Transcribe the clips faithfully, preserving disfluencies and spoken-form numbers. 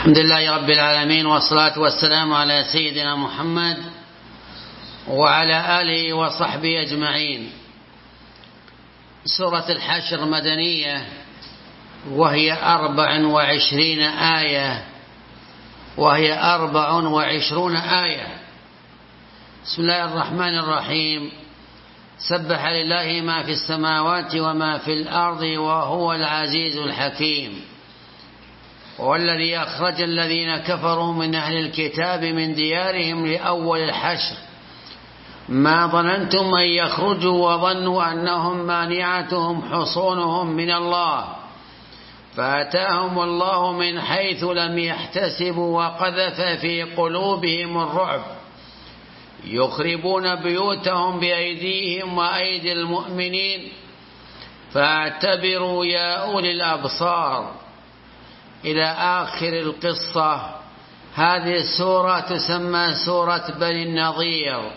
الحمد لله رب العالمين، والصلاة والسلام على سيدنا محمد وعلى آله وصحبه أجمعين. سورة الحشر مدنية، وهي أربع وعشرين آية وهي أربع وعشرون آية. بسم الله الرحمن الرحيم. سبح لله ما في السماوات وما في الأرض وهو العزيز الحكيم. والذي أخرج الذين كفروا من أهل الكتاب من ديارهم لأول الحشر ما ظننتم أن يخرجوا وظنوا أنهم مانعتهم حصونهم من الله فأتاهم الله من حيث لم يحتسبوا وقذف في قلوبهم الرعب يخربون بيوتهم بأيديهم وأيدي المؤمنين فاعتبروا يا أولي الأبصار. إلى آخر القصة. هذه السورة تسمى سورة بني النضير.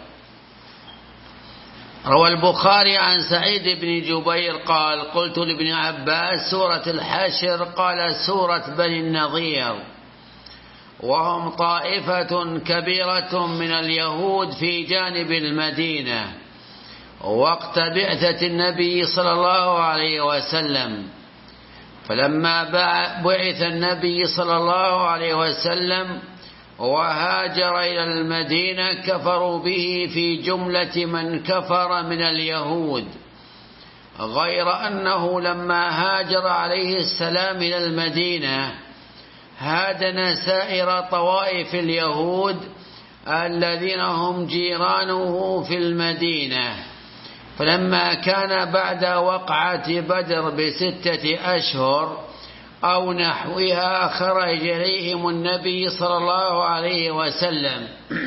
روى البخاري عن سعيد بن جبير قال: قلت لابن عباس سورة الحشر، قال: سورة بني النضير، وهم طائفة كبيرة من اليهود في جانب المدينة وقت بعثة النبي صلى الله عليه وسلم. فلما بعث النبي صلى الله عليه وسلم وهاجر إلى المدينة كفروا به في جملة من كفر من اليهود، غير أنه لما هاجر عليه السلام إلى المدينة هادن سائر طوائف اليهود الذين هم جيرانه في المدينة. فلما كان بعد وقعة بدر بستة أشهر أو نحوها خرج إليهم النبي صلى الله عليه وسلم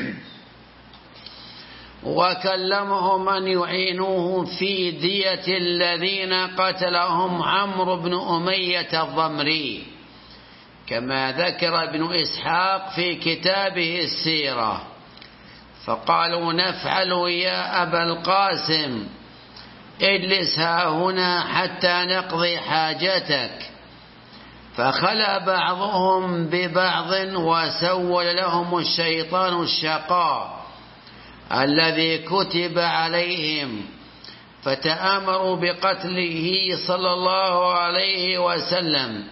وكلمهم أن يعينوه في دية الذين قتلهم عمرو بن أمية الضمري، كما ذكر ابن إسحاق في كتابه السيرة. فقالوا: نفعل يا أبا القاسم، اجلس ها هنا حتى نقضي حاجتك. فخلى بعضهم ببعض وسول لهم الشيطان الشقاء الذي كتب عليهم، فتآمروا بقتله صلى الله عليه وسلم.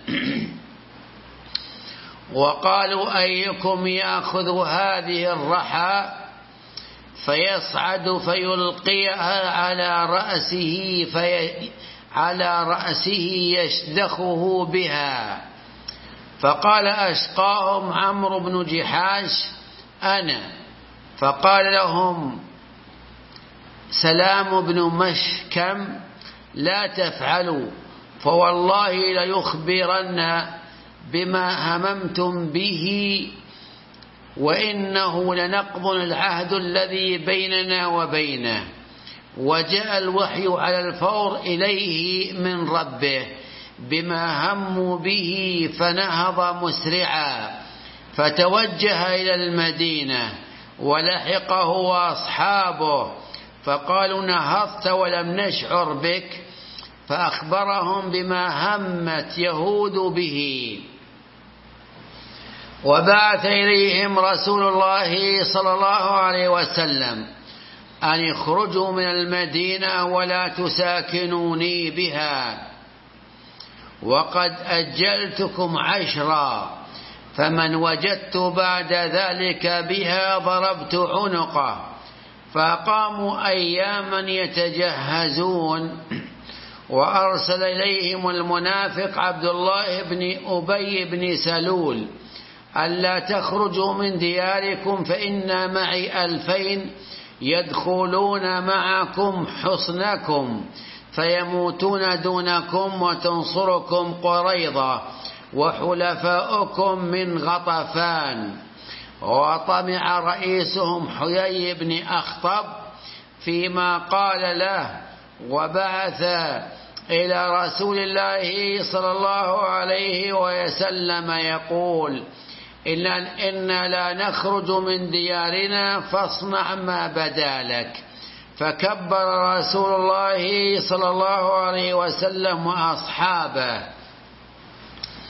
وقالوا: أيكم يأخذ هذه الرحى فيصعد فيلقيها على رأسه في على رأسه يشدخه بها. فقال أشقاهم عمرو بن جحاش: أنا. فقال لهم سلام بن مشكم: لا تفعلوا، فوالله ليخبرن بما هممتم به، وإنه لنقض العهد الذي بيننا وبينه. وجاء الوحي على الفور إليه من ربه بما هموا به، فنهض مسرعا فتوجه إلى المدينة ولحقه وأصحابه، فقالوا: نهضت ولم نشعر بك. فأخبرهم بما همت يهود به. وبعث إليهم رسول الله صلى الله عليه وسلم أن يخرجوا من المدينة ولا تساكنوني بها، وقد أجلتكم عشرا، فمن وجدت بعد ذلك بها ضربت عنقه. فقاموا أياما يتجهزون. وأرسل إليهم المنافق عبد الله بن أبي بن سلول: ألا تخرجوا من دياركم فإن معي ألفين يدخلون معكم حصنكم فيموتون دونكم وتنصركم قريظة وحلفاؤكم من غطفان. وطمع رئيسهم حيي بن أخطب فيما قال له، وبعث إلى رسول الله صلى الله عليه وسلم يقول: إلا إنا لا نخرج من ديارنا فاصنع ما بدا لك. فكبر رسول الله صلى الله عليه وسلم وأصحابه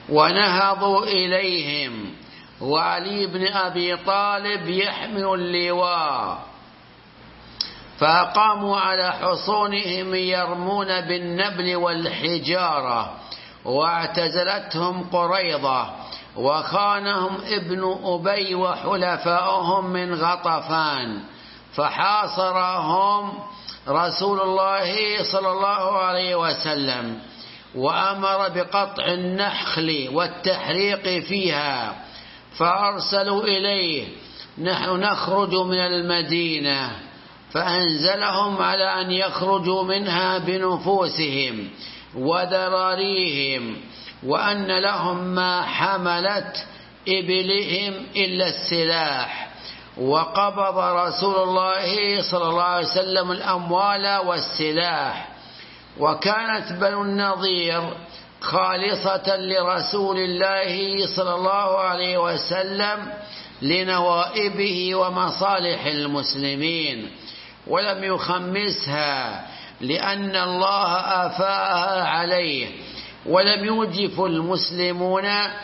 ونهضوا إليهم، وعلي بن أبي طالب يحمل اللواء، فأقاموا على حصونهم يرمون بالنبل والحجارة، واعتزلتهم قريظة، وخانهم ابن أبي وحلفاؤهم من غطفان، فحاصرهم رسول الله صلى الله عليه وسلم، وأمر بقطع النخل والتحريق فيها، فأرسلوا إليه: نحن نخرج من المدينة، فأنزلهم على أن يخرجوا منها بنفوسهم وذراريهم، وأن لهم ما حملت إبلهم إلا السلاح. وقبض رسول الله صلى الله عليه وسلم الأموال والسلاح. وكانت بنو النضير خالصة لرسول الله صلى الله عليه وسلم لنوائبه ومصالح المسلمين، ولم يخمسها لأن الله أفاءها عليه، ولم يوجف المسلمون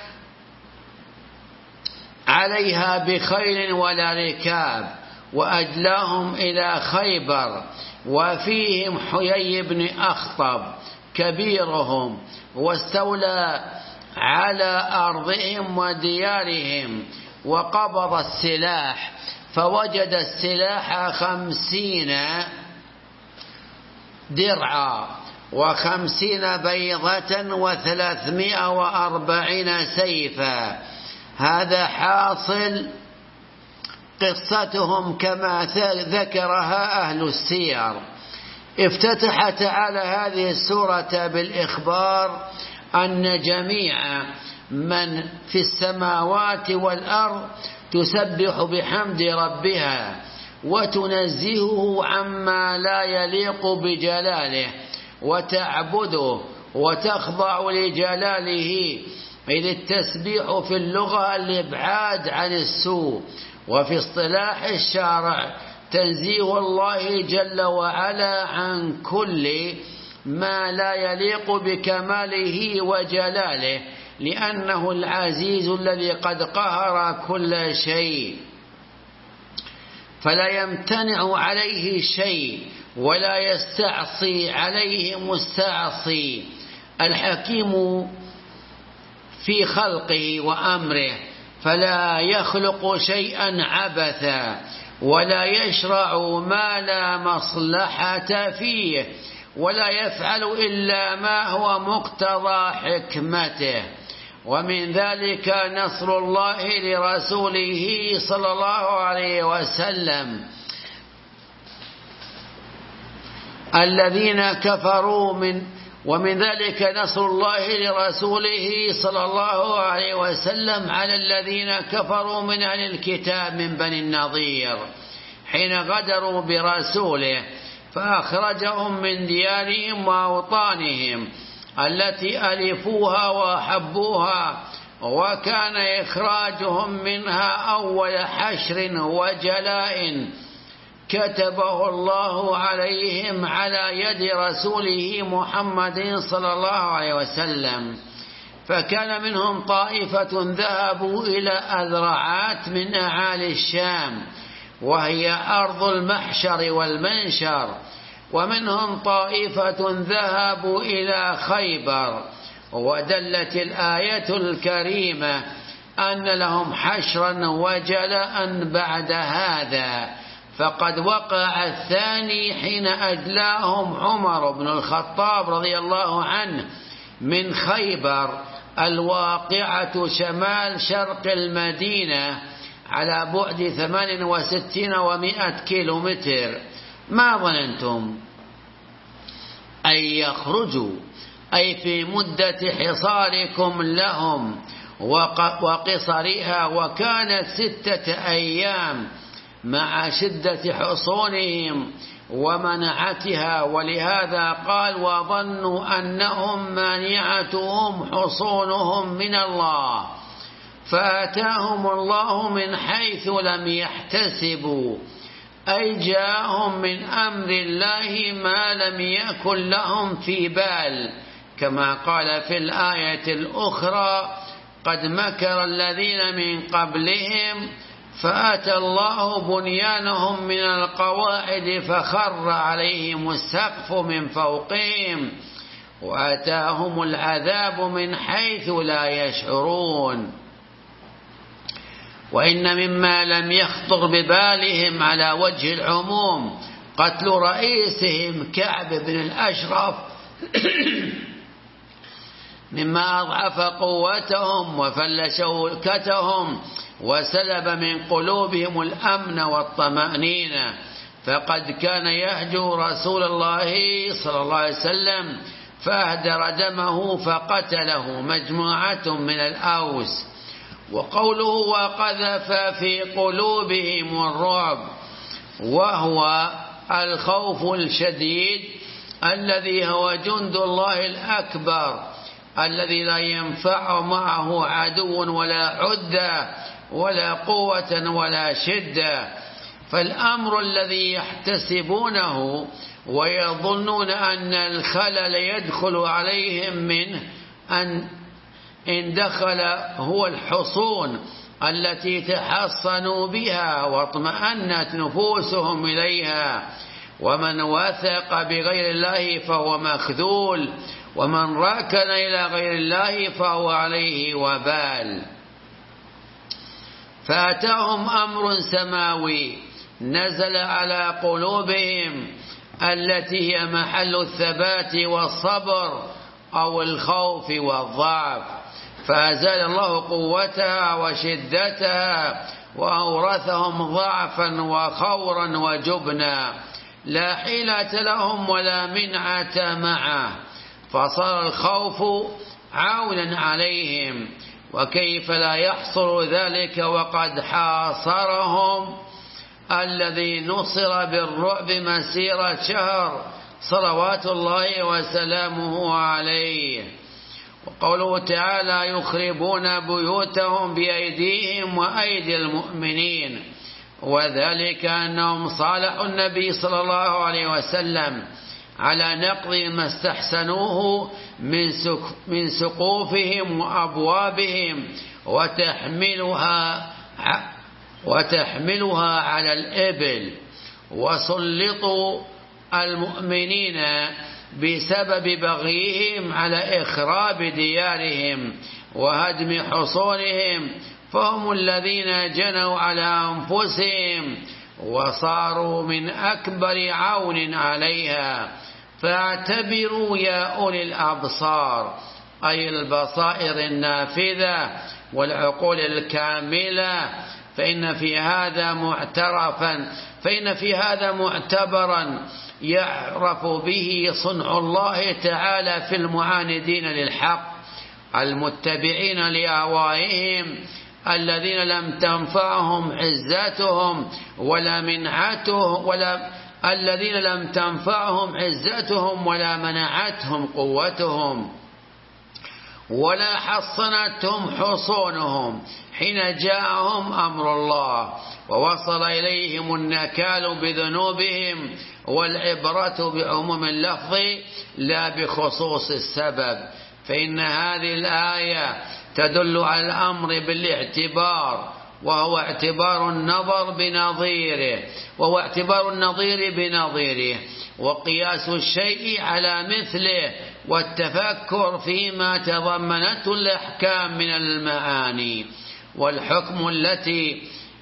عليها بخيل ولا ركاب، وأجلاهم إلى خيبر، وفيهم حيي بن أخطب كبيرهم، واستولى على أرضهم وديارهم، وقبض السلاح، فوجد السلاح خمسين درعا وخمسين بيضة وثلاثمائة وأربعين سيفا. هذا حاصل قصتهم كما ذكرها أهل السير. افتتح تعالى هذه السورة بالإخبار أن جميع من في السماوات والأرض تسبح بحمد ربها وتنزهه عما لا يليق بجلاله، وتعبده وتخضع لجلاله، إذ التسبيح في اللغة الإبعاد عن السوء، وفي اصطلاح الشارع تنزيه الله جل وعلا عن كل ما لا يليق بكماله وجلاله، لأنه العزيز الذي قد قهر كل شيء، فلا يمتنع عليه شيء ولا يستعصي عليه مستعصي. الحكيم في خلقه وأمره، فلا يخلق شيئا عبثا، ولا يشرع ما لا مصلحة فيه، ولا يفعل إلا ما هو مقتضى حكمته. ومن ذلك نصر الله لرسوله صلى الله عليه وسلم الذين كفروا من ومن ذلك نصر الله لرسوله صلى الله عليه وسلم على الذين كفروا من أهل الكتاب من بني النضير حين غدروا برسوله، فأخرجهم من ديارهم وأوطانهم التي ألفوها وأحبوها، وكان إخراجهم منها أول حشر وجلاء كتبه الله عليهم على يد رسوله محمد صلى الله عليه وسلم. فكان منهم طائفة ذهبوا إلى أذرعات من أعالي الشام، وهي أرض المحشر والمنشر، ومنهم طائفة ذهبوا إلى خيبر. ودلت الآية الكريمة أن لهم حشرا وجلاء بعد هذا، فقد وقع الثاني حين أجلاهم عمر بن الخطاب رضي الله عنه من خيبر الواقعة شمال شرق المدينة على بعد ثمان وستين ومائة كيلومتر. ما ظننتم أن يخرجوا، أي في مدة حصاركم لهم وقصرها، وكانت ستة أيام مع شدة حصونهم ومنعتها، ولهذا قال: وظنوا أنهم مانعتهم حصونهم من الله فآتاهم الله من حيث لم يحتسبوا، أي جاءهم من أمر الله ما لم يكن لهم في بال، كما قال في الآية الأخرى: قد مكر الذين من قبلهم فأتى الله بنيانهم من القواعد فخر عليهم السقف من فوقهم وأتاهم العذاب من حيث لا يشعرون. وإن مما لم يخطر ببالهم على وجه العموم قتل رئيسهم كعب بن الأشرف مما أضعف قوتهم وفل شوكتهم وسلب من قلوبهم الأمن والطمأنينة، فقد كان يهجو رسول الله صلى الله عليه وسلم فأهدر دمه فقتله مجموعة من الأوس. وقوله وقذف في قلوبهم الرعب وهو الخوف الشديد الذي هو جند الله الأكبر الذي لا ينفع معه عدو ولا عدة ولا قوة ولا شدة. فالأمر الذي يحتسبونه ويظنون أن الخلل يدخل عليهم منه أن إن دخل هو الحصون التي تحصنوا بها واطمأنت نفوسهم إليها. ومن وثق بغير الله فهو مخذول، ومن راكن إلى غير الله فهو عليه وبال. فأتاهم أمر سماوي نزل على قلوبهم التي هي محل الثبات والصبر أو الخوف والضعف، فأزال الله قوتها وشدتها وأورثهم ضعفا وخورا وجبنا لا حيلة لهم ولا منعة معه، فصار الخوف عونا عليهم. وكيف لا يحصل ذلك وقد حاصرهم الذي نصر بالرعب مسيرة شهر صلوات الله وسلامه عليه. وقوله تعالى يخربون بيوتهم بأيديهم وأيدي المؤمنين، وذلك أنهم صالحوا النبي صلى الله عليه وسلم على نقض ما استحسنوه من سقوفهم وأبوابهم وتحملها وتحملها على الإبل، وسلطوا المؤمنين بسبب بغيهم على إخراب ديارهم وهدم حصونهم، فهم الذين جنوا على أنفسهم وصاروا من أكبر عون عليها. فاعتبروا يا أولي الأبصار، أي البصائر النافذة والعقول الكاملة، فإن في هذا معترفا فإن في هذا معتبرا يعرف به صنع الله تعالى في المعاندين للحق المتبعين لأهوائهم الذين لم تنفعهم عزتهم ولا منعتهم ولا الذين لم تنفعهم عزتهم ولا منعتهم قوتهم ولا حصنتهم حصونهم حين جاءهم أمر الله ووصل إليهم النكال بذنوبهم، والعبرة بعموم اللفظ لا بخصوص السبب. فإن هذه الآية تدل على الأمر بالاعتبار، وهو اعتبار النظر بنظيره وهو اعتبار النظير بنظيره وقياس الشيء على مثله والتفكر فيما تضمنته الأحكام من المعاني والحكم التي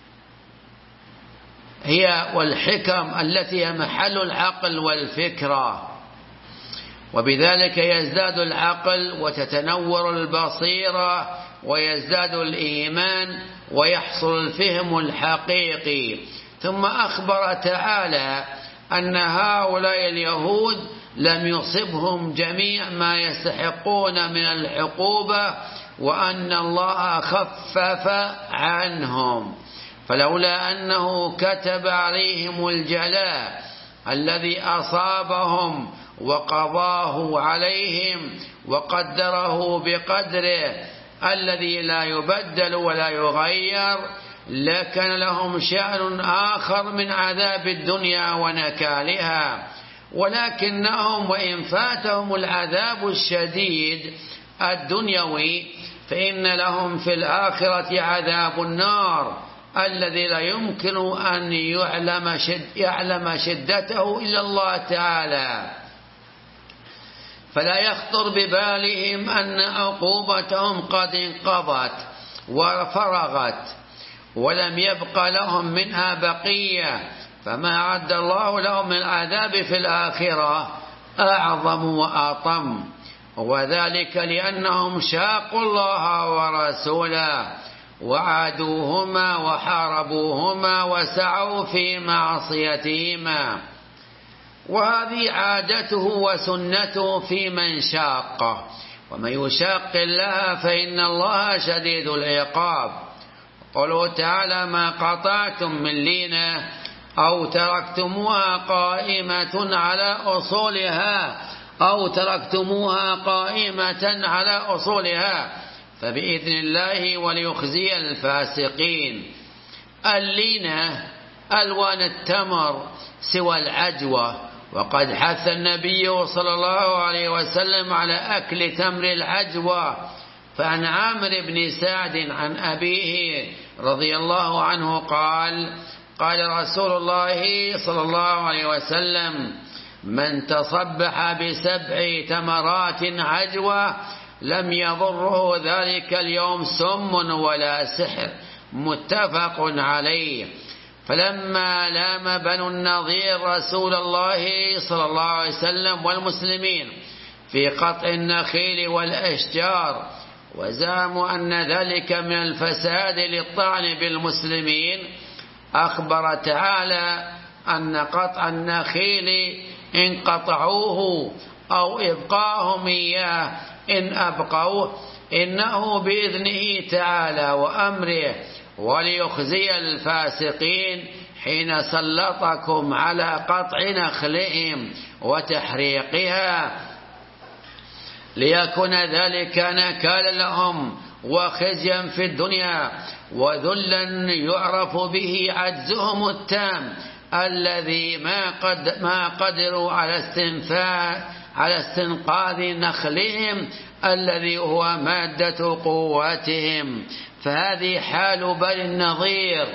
هي والحكم التي هي محل العقل والفكرة. وبذلك يزداد العقل وتتنور البصيرة ويزداد الإيمان ويحصل الفهم الحقيقي. ثم أخبر تعالى أن هؤلاء اليهود لم يصبهم جميع ما يستحقون من العقوبة، وأن الله خفف عنهم، فلولا أنه كتب عليهم الجلاء الذي أصابهم وقضاه عليهم وقدره بقدره الذي لا يبدل ولا يغير، لكن لهم شأن آخر من عذاب الدنيا ونكالها، ولكنهم وإن فاتهم العذاب الشديد الدنيوي فإن لهم في الآخرة عذاب النار الذي لا يمكن أن يعلم, شد يعلم شدته إلا الله تعالى. فلا يخطر ببالهم أن عقوبتهم قد انقضت وفرغت ولم يبق لهم منها بقية، فما عد الله لهم من العذاب في الآخرة أعظم وأطم، وذلك لأنهم شاقوا الله ورسوله وعادوهما وحاربوهما وسعوا في معصيتهما، وهذه عادته وسنته في من شاقه، ومن يشاق الله فإن الله شديد العقاب. قوله تعالى: ما قطعتم من لينة أو تركتموها قائمة على أصولها أو تركتموها قائمة على أصولها فبإذن الله وليخزي الفاسقين. اللينة ألوان التمر سوى العجوة، وقد حث النبي صلى الله عليه وسلم على أكل تمر العجوة. فعن عامر بن سعد عن أبيه رضي الله عنه قال: قال رسول الله صلى الله عليه وسلم: من تصبح بسبع تمرات عجوة لم يضره ذلك اليوم سم ولا سحر، متفق عليه. فلما لام بنو النضير رسول الله صلى الله عليه وسلم والمسلمين في قطع النخيل والأشجار وزعموا أن ذلك من الفساد للطعن بالمسلمين، أخبر تعالى أن قطع النخيل إن قطعوه أو إبقاهم إياه إن أبقوه إنه بإذنه تعالى وأمره، وليخزي الفاسقين حين سلطكم على قطع نخلهم وتحريقها، ليكون ذلك نكالا لهم وخزيا في الدنيا وذلا يعرف به عجزهم التام الذي ما قد ما قدروا على استنفاء على استنقاذ نخلهم الذي هو مادة قوتهم. فهذه حال بني النضير،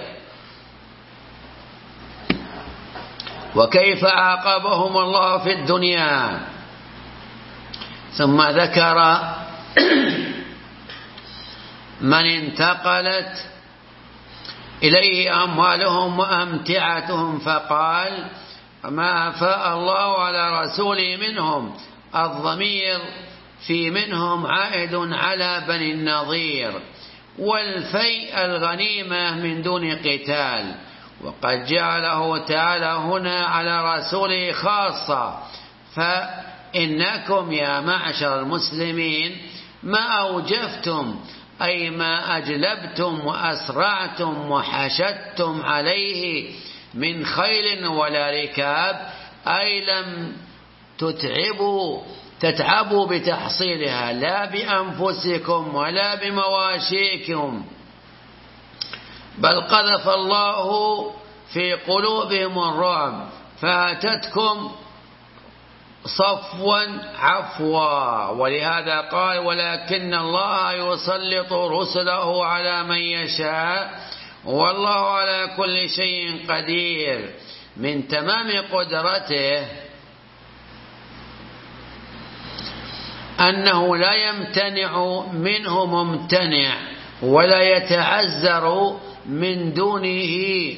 وكيف عاقبهم الله في الدنيا. ثم ذكر من انتقلت إليه أموالهم وأمتعتهم فقال: ما أفاء الله على رسوله منهم. الضمير في منهم عائد على بني النضير، والفيء الغنيمة من دون قتال، وقد جعله تعالى هنا على رسوله خاصة. فإنكم يا معشر المسلمين ما أوجفتم أي ما أجلبتم وأسرعتم وحشدتم عليه من خيل ولا ركاب، أي لم تتعبوا تتعبوا بتحصيلها لا بأنفسكم ولا بمواشيكم، بل قذف الله في قلوبهم الرعب فأتتكم صفوا عفوا. ولهذا قال: ولكن الله يسلط رسله على من يشاء والله على كل شيء قدير. من تمام قدرته أنه لا يمتنع منه ممتنع ولا يتعذر من دونه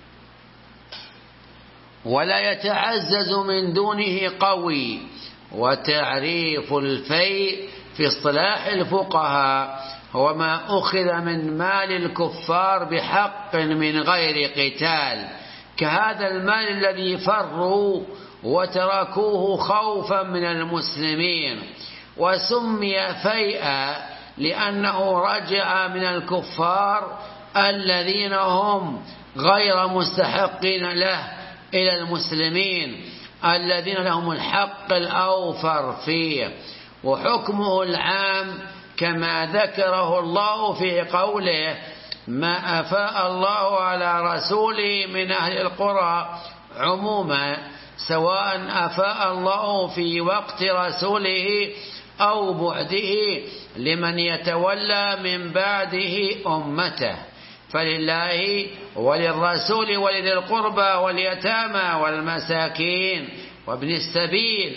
ولا يتعزز من دونه قوي. وتعريف الفيء في اصطلاح الفقهاء هو ما أخذ من مال الكفار بحق من غير قتال، كهذا المال الذي فروا وتركوه خوفا من المسلمين، وسمي فيئا لأنه رجع من الكفار الذين هم غير مستحقين له إلى المسلمين الذين لهم الحق الأوفر فيه. وحكمه العام كما ذكره الله في قوله: ما أفاء الله على رسوله من أهل القرى عموما، سواء أفاء الله في وقت رسوله أو بعده لمن يتولى من بعده أمته، فلله وللرسول ولذي القربى واليتامى والمساكين وابن السبيل.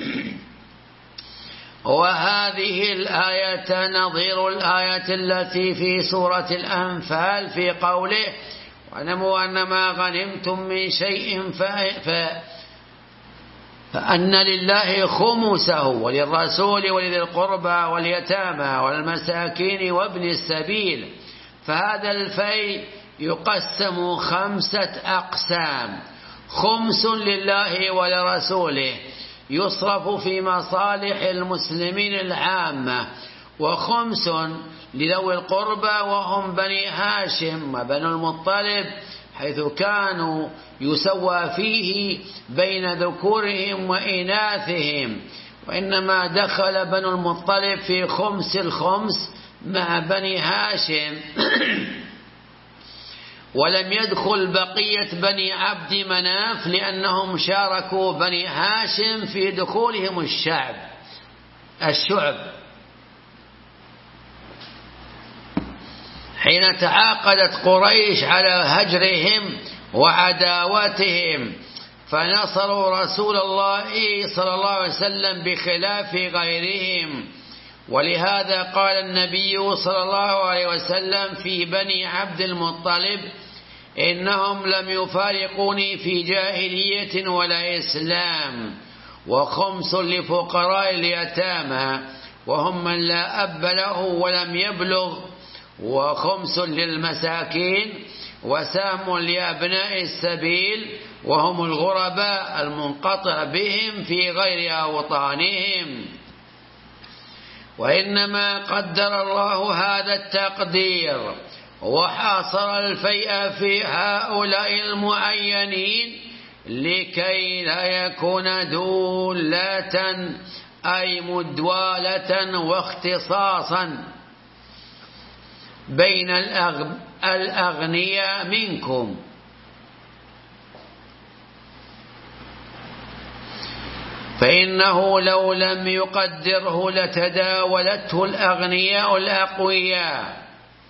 وهذه الآية نظير الآية التي في سورة الأنفال في قوله: واعلموا أن ما غنمتم من شيء ف... ف... فأن لله خمسه وللرسول ولذي القربى واليتامى والمساكين وابن السبيل. فهذا الفيء يقسم خمسة أقسام: خمس لله ولرسوله يصرف في مصالح المسلمين العامة، وخمس لذوي القربى وهم بني هاشم وبنو المطلب، حيث كانوا يسوى فيه بين ذكورهم وإناثهم، وإنما دخل بنو المطلب في خمس الخمس مع بني هاشم ولم يدخل بقية بني عبد مناف لأنهم شاركوا بني هاشم في دخولهم الشعب الشعب حين تعاقدت قريش على هجرهم وعداوتهم، فنصروا رسول الله صلى الله عليه وسلم بخلاف غيرهم. ولهذا قال النبي صلى الله عليه وسلم في بني عبد المطلب: إنهم لم يفارقوني في جاهلية ولا إسلام. وخمس لفقراء اليتامى وهم من لا أب له ولم يبلغ، وخمس للمساكين، وسهم لأبناء السبيل وهم الغرباء المنقطع بهم في غير أوطانهم. وإنما قدر الله هذا التقدير وحاصر الفيء في هؤلاء المعينين لكي لا يكون دولة أي مدوالة واختصاصا بين الأغنياء منكم، فإنه لو لم يقدره لتداولته الأغنياء الأقوياء،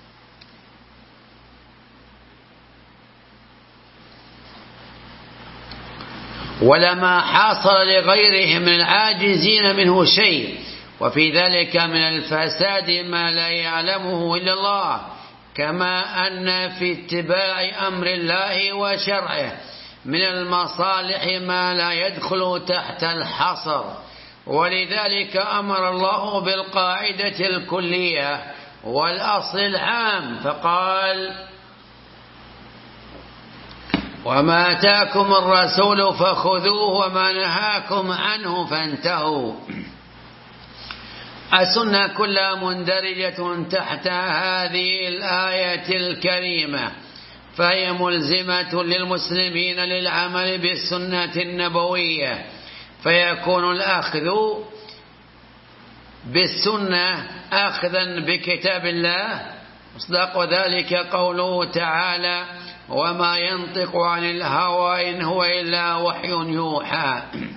ولما حاصل لغيرهم من العاجزين منه شيء. وفي ذلك من الفساد ما لا يعلمه إلا الله، كما أن في اتباع أمر الله وشرعه من المصالح ما لا يدخل تحت الحصر. ولذلك أمر الله بالقاعدة الكلية والأصل العام، فقال: وما آتاكم الرسول فخذوه وما نهاكم عنه فانتهوا. السنة كلها مندرجة تحت هذه الآية الكريمة، فهي ملزمة للمسلمين للعمل بالسنة النبوية، فيكون الأخذ بالسنة أخذا بكتاب الله. مصداق ذلك قوله تعالى: وما ينطق عن الهوى إن هو إلا وحي يوحى.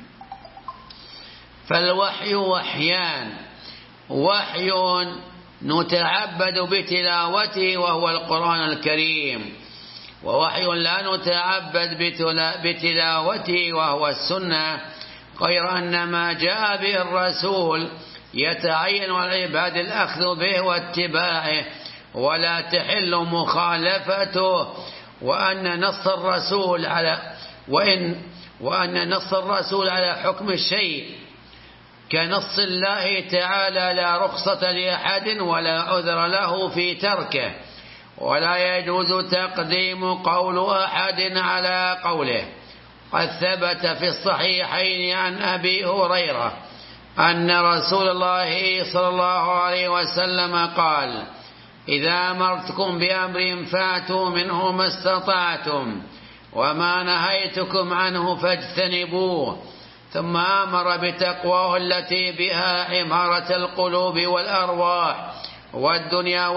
فالوحي وحيان: وحي نتعبد بتلاوته وهو القرآن الكريم، ووحي لا نتعبد بتلاوته وهو السنة، غير أن ما جاء به الرسول يتعين على العباد الأخذ به واتباعه ولا تحل مخالفته، وأن نص الرسول على وإن وأن نص الرسول على حكم الشيء كنص الله تعالى لا رخصة لأحد ولا عذر له في تركه، ولا يجوز تقديم قول أحد على قوله. قد ثبت في الصحيحين عن أبي هريرة أن رسول الله صلى الله عليه وسلم قال: إذا أمرتكم بأمر فاتوا منه ما استطعتم، وما نهيتكم عنه فاجتنبوه. ثم أمر بتقواه التي بها عمارة القلوب والأرواح والدنيا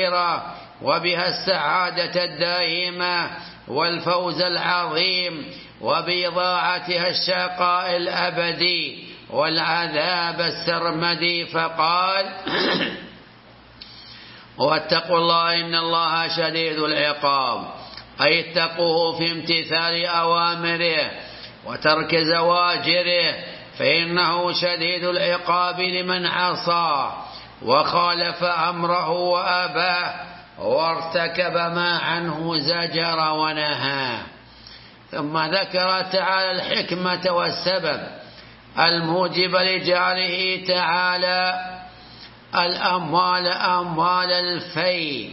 والآخرة، وبها السعادة الدائمة والفوز العظيم، وبإضاعتها الشقاء الأبدي والعذاب السرمدي. فقال واتقوا الله إن الله شديد العقاب، أي اتقوه في امتثال أوامره وترك زواجره، فإنه شديد العقاب لمن عصى وخالف أمره وأباه وارتكب ما عنه زجر ونهى. ثم ذكر تعالى الحكمة والسبب الموجب لجعله تعالى الأموال أموال الفيء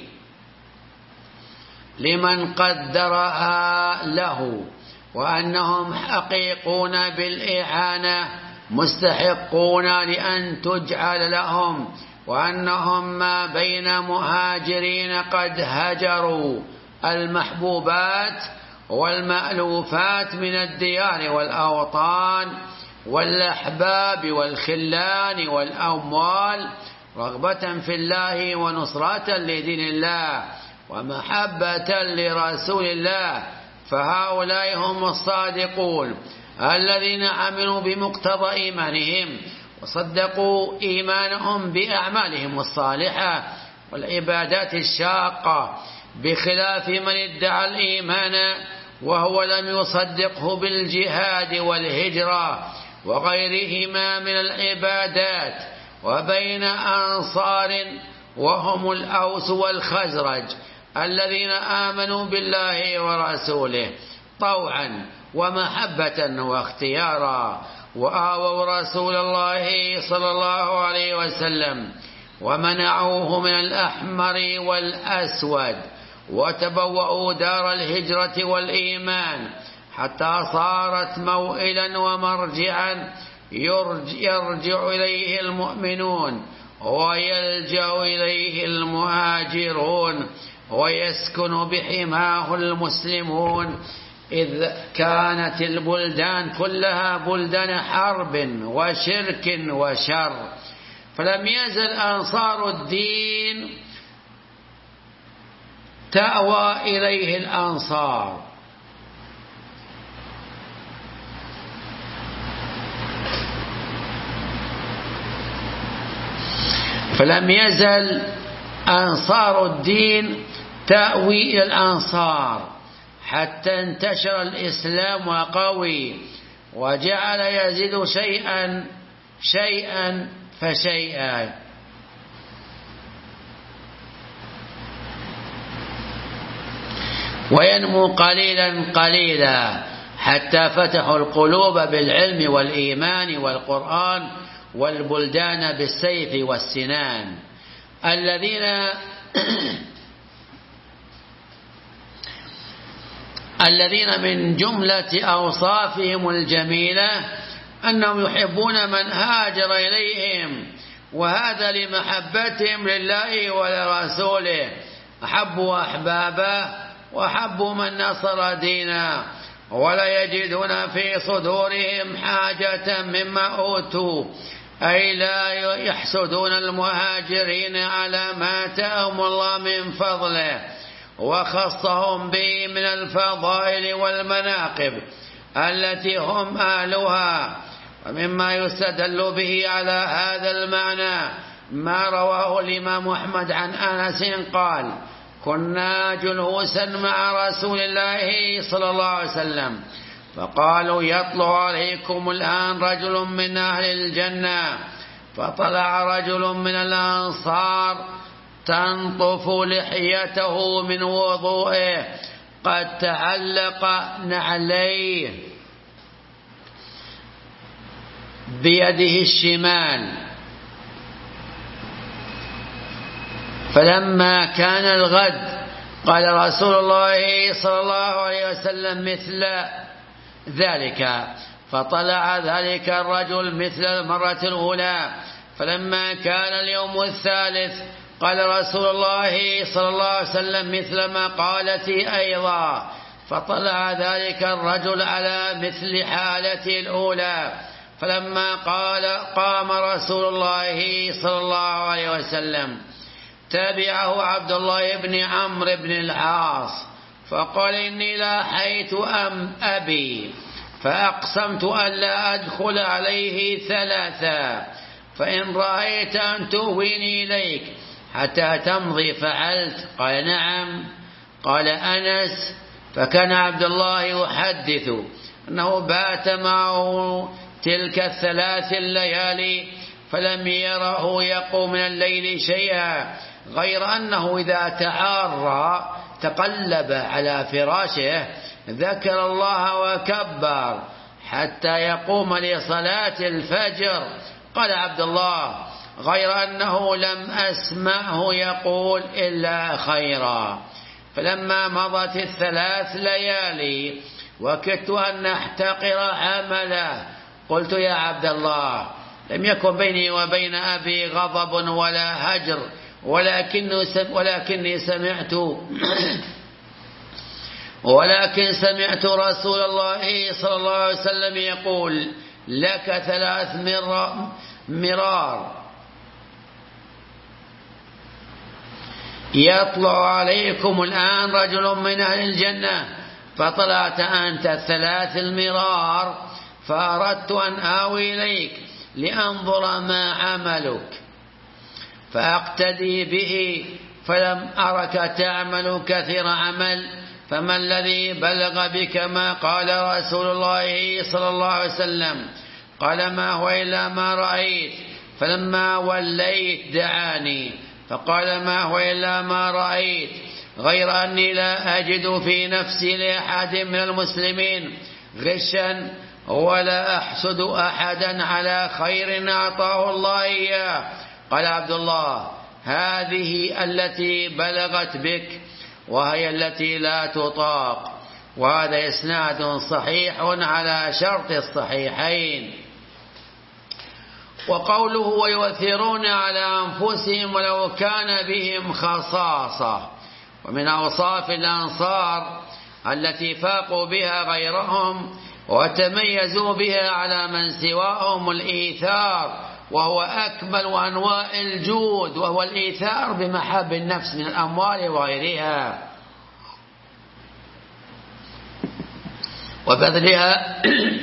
لمن قدرها له، وأنهم حقيقون بالإعانة مستحقون لأن تجعل لهم، وأنهم ما بين مهاجرين قد هجروا المحبوبات والمألوفات من الديار والأوطان والأحباب والخلان والأموال رغبة في الله ونصرة لدين الله ومحبة لرسول الله، فهؤلاء هم الصادقون الذين عملوا بمقتضى إيمانهم وصدقوا إيمانهم بأعمالهم الصالحة والعبادات الشاقة، بخلاف من ادعى الإيمان وهو لم يصدقه بالجهاد والهجرة وغيرهما من العبادات. وبين أنصار وهم الأوس والخزرج الذين آمنوا بالله ورسوله طوعا ومحبة واختيارا، وآووا رسول الله صلى الله عليه وسلم ومنعوه من الأحمر والأسود، وتبوأوا دار الهجرة والإيمان حتى صارت موئلا ومرجعا يرجع إليه المؤمنون ويلجأ إليه المهاجرون ويسكن بحماه المسلمون، إذ كانت البلدان كلها بلدان حرب وشرك وشر. فلم يزل أنصار الدين تأوى إليه الأنصار، فلم يزل أنصار الدين تأوي إلى الأنصار حتى انتشر الإسلام وقوي، وجعل يزيد شيئا شيئا فشيئا. وينمو قليلا قليلا حتى فتحوا القلوب بالعلم والإيمان والقرآن والبلدان بالسيف والسنان. الذين الذين من جملة أوصافهم الجميلة أنهم يحبون من هاجر إليهم، وهذا لمحبتهم لله ولرسوله، أحبوا أحبابه وأحبوا من نصر دينه، ولا يجدون في صدورهم حاجة مما أوتوا، أي لا يحسدون المهاجرين على ما آتاهم الله من فضله وخصهم به من الفضائل والمناقب التي هم أهلها. ومما يستدل به على هذا المعنى ما رواه الإمام أحمد عن أنس قال: كنا جلوسا مع رسول الله صلى الله عليه وسلم فقالوا: يطلع عليكم الآن رجل من أهل الجنة، فطلع رجل من الأنصار تنطف لحيته من وضوئه قد تعلق نعليه بيده الشمال، فلما كان الغد قال رسول الله صلى الله عليه وسلم مثل ذلك، فطلع ذلك الرجل مثل المرة الأولى، فلما كان اليوم الثالث قال رسول الله صلى الله عليه وسلم مثل ما قالتي أيضا، فطلع ذلك الرجل على مثل حالته الأولى، فلما قال قام رسول الله صلى الله عليه وسلم تبعه عبد الله بن عمرو بن العاص فقال إني لاحيت أم أبي فأقسمت ألا أدخل عليه ثلاثا، فإن رأيت أن تؤويني إليك حتى تمضي فعلت. قال نعم. قال أنس: فكان عبد الله يحدث أنه بات معه تلك الثلاث الليالي فلم يره يقوم من الليل شيئا، غير أنه إذا تعارى تقلب على فراشه ذكر الله وكبر حتى يقوم لصلاة الفجر. قال عبد الله: غير أنه لم أسمعه يقول إلا خيرا. فلما مضت الثلاث ليالي وكدت أن أحتقر عمله قلت: يا عبد الله، لم يكن بيني وبين أبي غضب ولا هجر، ولكني سمعت ولكن سمعت رسول الله صلى الله عليه وسلم يقول: لك ثلاث مرار يطلع عليكم الآن رجل من أهل الجنة، فطلعت أنت الثلاث المرار، فأردت أن آوي إليك لأنظر ما عملك فأقتدي به، فلم أرك تعمل كثير عمل، فما الذي بلغ بك ما قال رسول الله صلى الله عليه وسلم؟ قال: ما هو إلا ما رأيت. فلما وليت دعاني فقال: ما هو إلا ما رأيت، غير أني لا أجد في نفسي لأحد من المسلمين غشا ولا أحسد أحدا على خير أعطاه الله إياه. قال عبد الله: هذه التي بلغت بك، وهي التي لا تطاق. وهذا إسناد صحيح على شرط الصحيحين. وقوله: ويؤثرون على أنفسهم ولو كان بهم خصاصة. ومن أوصاف الأنصار التي فاقوا بها غيرهم وتميزوا بها على من سواهم الإيثار، وهو أكمل أنواع الجود، وهو الإيثار بمحاب النفس من الأموال وغيرها وبذلها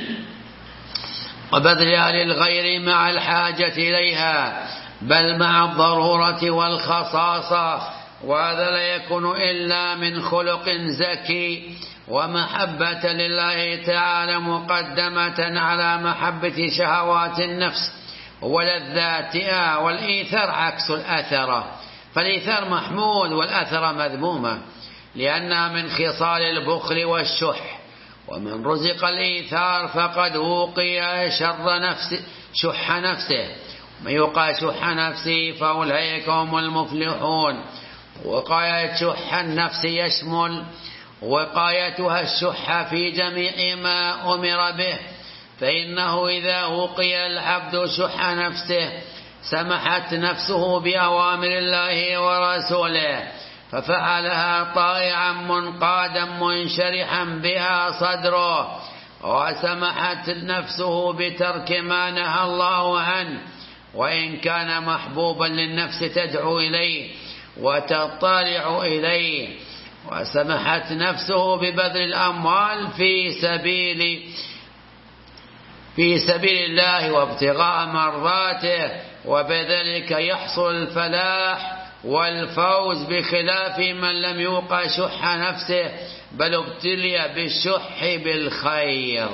وبذلها للغير مع الحاجة إليها، بل مع الضرورة والخصاصة. وهذا لا يكون إلا من خلق زكي ومحبة لله تعالى مقدمة على محبة شهوات النفس ولذاتها. والإيثار عكس الأثرة، فالإيثار محمود والأثرة مذمومة، لأنها من خصال البخل والشح. ومن رزق الإيثار فقد وقي شر نفس شح نفسه، ومن يوقى شح نفسه فأولئك هم المفلحون. وقاية شح النفس يشمل وقايتها الشح في جميع ما أمر به، فإنه إذا وقي العبد شح نفسه سمحت نفسه بأوامر الله ورسوله ففعلها طائعا منقادا منشرحا بها صدره، وسمحت نفسه بترك ما نهى الله عنه وإن كان محبوبا للنفس تدعو إليه وتطالع إليه، وسمحت نفسه ببذل الأموال في سبيل في سبيل الله وابتغاء مرضاته، وبذلك يحصل الفلاح والفوز، بخلاف من لم يوقع شح نفسه بل ابتلي بالشح بالخير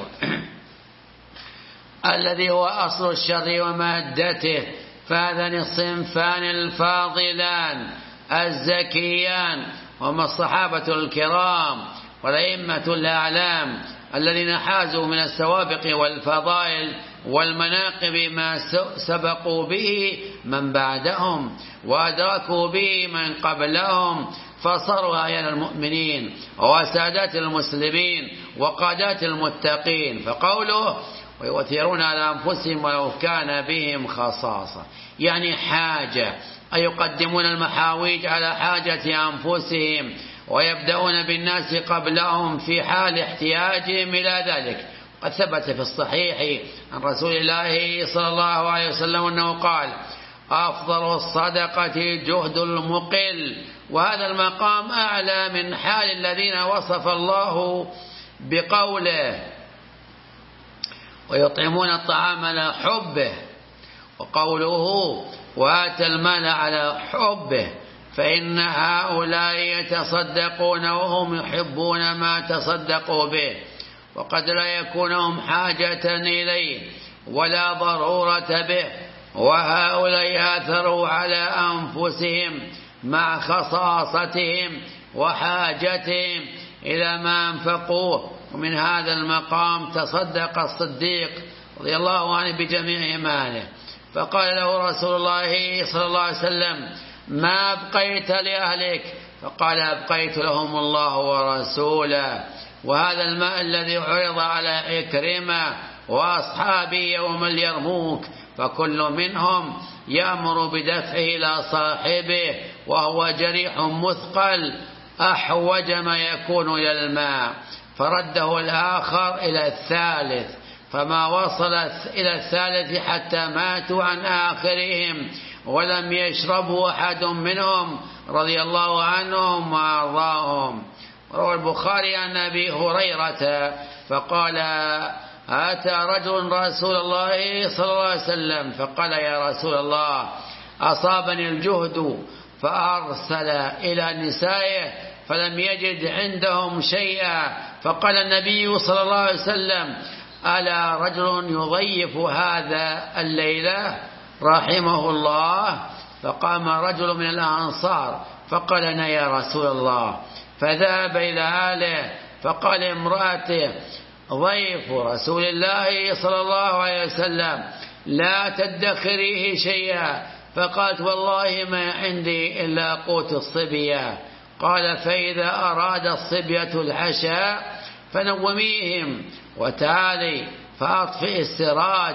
الذي هو أصل الشر ومادته. فهذان الصنفان الفاضلان الزكيان هم الصحابة الكرام والأئمة الأعلام الذين حازوا من السوابق والفضائل والمناقب ما سبقوا به من بعدهم وأدركوا به من قبلهم، فصاروا أعيان المؤمنين وسادات المسلمين وقادات المتقين. فقوله: ويؤثرون على أنفسهم ولو كان بهم خصاصة، يعني حاجة، أي يقدمون المحاويج على حاجة أنفسهم ويبدأون بالناس قبلهم في حال احتياجهم إلى ذلك. قد ثبت في الصحيح عن رسول الله صلى الله عليه وسلم أنه قال: أفضل الصدقة جهد المقل. وهذا المقام أعلى من حال الذين وصف الله بقوله ويطعمون الطعام على حبه، وقوله وآتى المال على حبه، فإن هؤلاء يتصدقون وهم يحبون ما تصدقوا به، وقد لا يكونهم حاجة إليه ولا ضرورة به، وهؤلاء آثروا على أنفسهم مع خصاصتهم وحاجتهم إلى ما أنفقوه. ومن هذا المقام تصدق الصديق رضي الله عنه بجميع ماله، فقال له رسول الله صلى الله عليه وسلم ما أبقيت لأهلك؟ فقال أبقيت لهم الله ورسوله. وهذا الماء الذي عرض على عكرمة وأصحابه يوم اليرموك، فكل منهم يأمر بدفعه إلى صاحبه وهو جريح مثقل أحوج ما يكون إلى الماء، فرده الآخر إلى الثالث، فما وصل إلى الثالث حتى ماتوا عن آخرهم ولم يشربوا أحد منهم رضي الله عنهم وأرضاهم. روى البخاري عن أبي هريرة فقال أتى رجل رسول الله صلى الله عليه وسلم فقال يا رسول الله أصابني الجهد، فأرسل إلى نسائه فلم يجد عندهم شيئا، فقال النبي صلى الله عليه وسلم ألا رجل يضيف هذا الليلة رحمه الله؟ فقام رجل من الأنصار فقال أنا يا رسول الله، فذهب إلى أهله فقال امرأته ضيف رسول الله صلى الله عليه وسلم لا تدخريه شيئا، فقالت والله ما عندي إلا قوت الصبية. قال فإذا أراد الصبية العشاء فنوميهم وتعالي فأطفئ السراج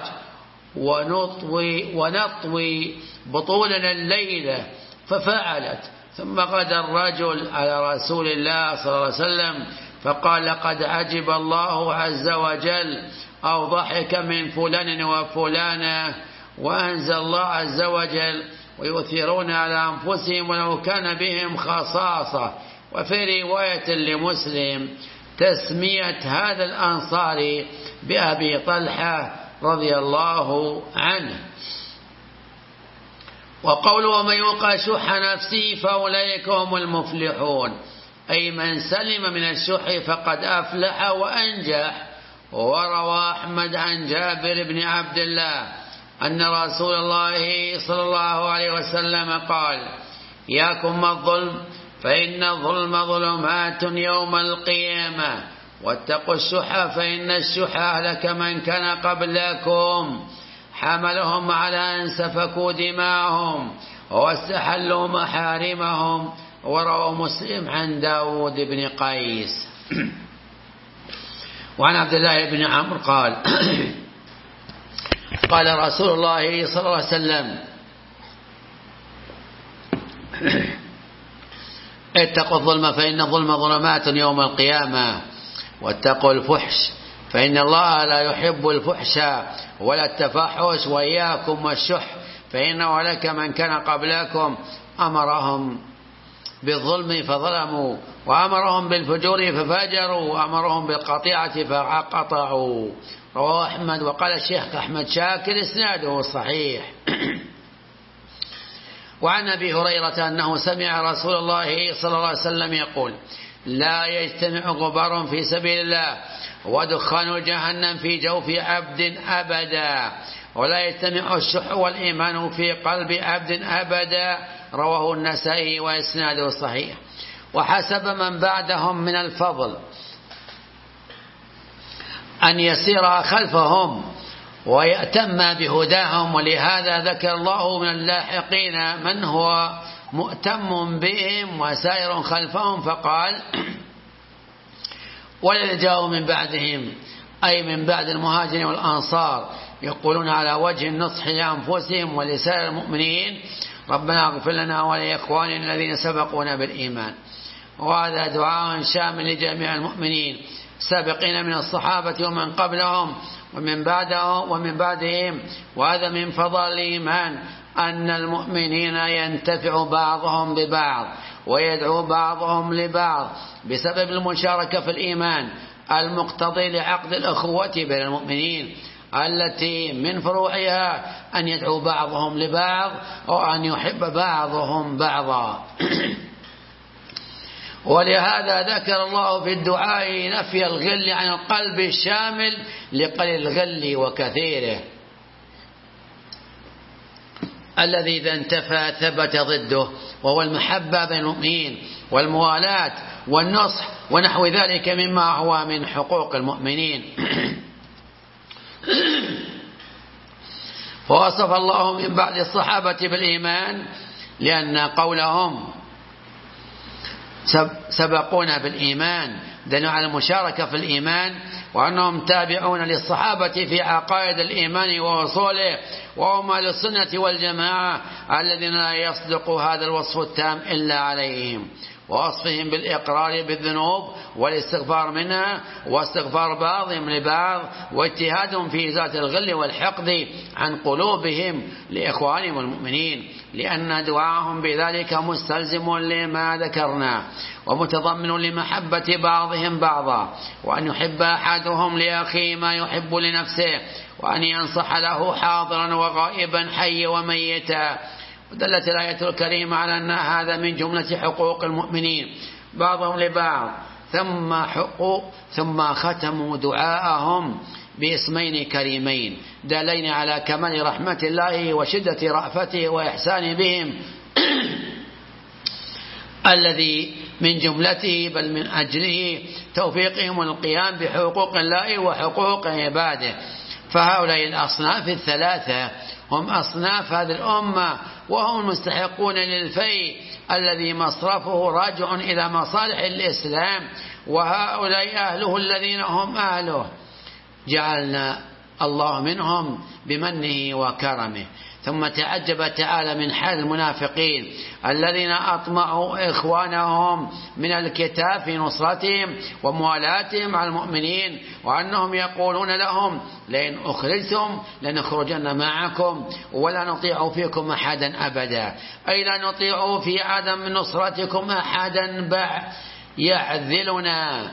ونطوي, ونطوي بطولنا الليلة. ففعلت. ثم غدا الرجل على رسول الله صلى الله عليه وسلم فقال قد عجب الله عز وجل أو ضحك من فلان وفلانة، وأنزل الله عز وجل ويؤثرون على أنفسهم ولو كان بهم خصاصة. وفي رواية لمسلم تسمية هذا الأنصاري بأبي طلحة رضي الله عنه. وقوله ومن يوق شح نفسه فأولئك هم المفلحون، أي من سلم من الشح فقد أفلح وأنجح. وروى أحمد عن جابر بن عبد الله أن رسول الله صلى الله عليه وسلم قال إياكم الظلم فإن الظلم ظلمات يوم القيامة، واتقوا الشح فإن الشح أهلك من كان قبلكم، حملهم على أن سفكوا دماءهم واستحلوا محارمهم. وروى مسلم عن داود بن قيس. وعن عبد الله بن عمرو قال قال رسول الله صلى الله عليه وسلم اتقوا الظلم فإن الظلم ظلمات يوم القيامة، واتقوا الفحش فإن الله لا يحب الفحش ولا التفحش، وإياكم والشح فإنه لك من كان قبلكم أمرهم بالظلم فظلموا، وأمرهم بالفجور ففجروا، وأمرهم بالقطيعة فقطعوا. رواه أحمد. وقال الشيخ أحمد شاكر إسناده صحيح. وعن أبي هريرة أنه سمع رسول الله صلى الله عليه وسلم يقول لا يجتمع غبار في سبيل الله ودخان جهنم في جوف عبد أبدا، ولا يجتمع الشح والإيمان في قلب عبد أبدا. رواه النسائي وإسناده صحيح. وحسب من بعدهم من الفضل أن يسير خلفهم ويأتم بهداهم، ولهذا ذكر الله من اللاحقين من هو مؤتم بهم وسائر خلفهم، فقال والذين جاءوا من بعدهم أي من بعد المهاجرين والأنصار يقولون على وجه النصح لأنفسهم ولسائر المؤمنين ربنا اغفر لنا ولإخواننا الذين سبقونا بالإيمان. وهذا دعاء شامل لجميع المؤمنين سابقين من الصحابة ومن قبلهم ومن بعدهم ومن بعدهم. وهذا من فضل الإيمان أن المؤمنين ينتفع بعضهم ببعض ويدعو بعضهم لبعض بسبب المشاركة في الإيمان المقتضي لعقد الأخوة بين المؤمنين، التي من فروعها أن يدعو بعضهم لبعض وأن يحب بعضهم بعضا. ولهذا ذكر الله في الدعاء نفي الغل عن القلب الشامل لقليل الغل وكثيره، الذي إذا انتفى ثبت ضده، وهو المحبة بين المؤمنين والموالاة والنصح ونحو ذلك مما هو من حقوق المؤمنين. فوصف الله من بعد الصحابة بالإيمان لأن قولهم سبقونا بالإيمان دلوا على المشاركة في الإيمان، وأنهم تابعون للصحابة في عقائد الإيمان ووصوله، وهم أهل السنة والجماعة الذين لا يصدق هذا الوصف التام إلا عليهم، ووصفهم بالإقرار بالذنوب والاستغفار منها واستغفار بعضهم لبعض واجتهادهم في إزالة الغل والحقد عن قلوبهم لإخوانهم المؤمنين، لأن دعاهم بذلك مستلزم لما ذكرنا ومتضمن لمحبة بعضهم بعضا، وأن يحب أحدهم لأخيه ما يحب لنفسه، وأن ينصح له حاضرا وغائبا حي وميتا. ودلت الآية الكريمة على أن هذا من جملة حقوق المؤمنين بعضهم لبعض، ثم حقوق ثم ختموا دعاءهم باسمين كريمين دالين على كمال رحمة الله وشدة رأفته وإحسانه بهم الذي من جملته بل من أجله توفيقهم القيام بحقوق الله وحقوق عباده. فهؤلاء الأصناف الثلاثة هم أصناف هذه الأمة، وهم المستحقون للفيء الذي مصرفه راجع إلى مصالح الإسلام، وهؤلاء أهله الذين هم أهله جعلنا الله منهم بمنه وكرمه. ثم تعجب تعالى من حال المنافقين الذين أطمعوا إخوانهم من الكتاب في نصرتهم وموالاتهم على المؤمنين، وأنهم يقولون لهم لئن أخرجتم لنخرجن معكم ولا نطيع فيكم أحدا أبدا، أي لا نطيع في عدم نصرتكم أحدا يعذلنا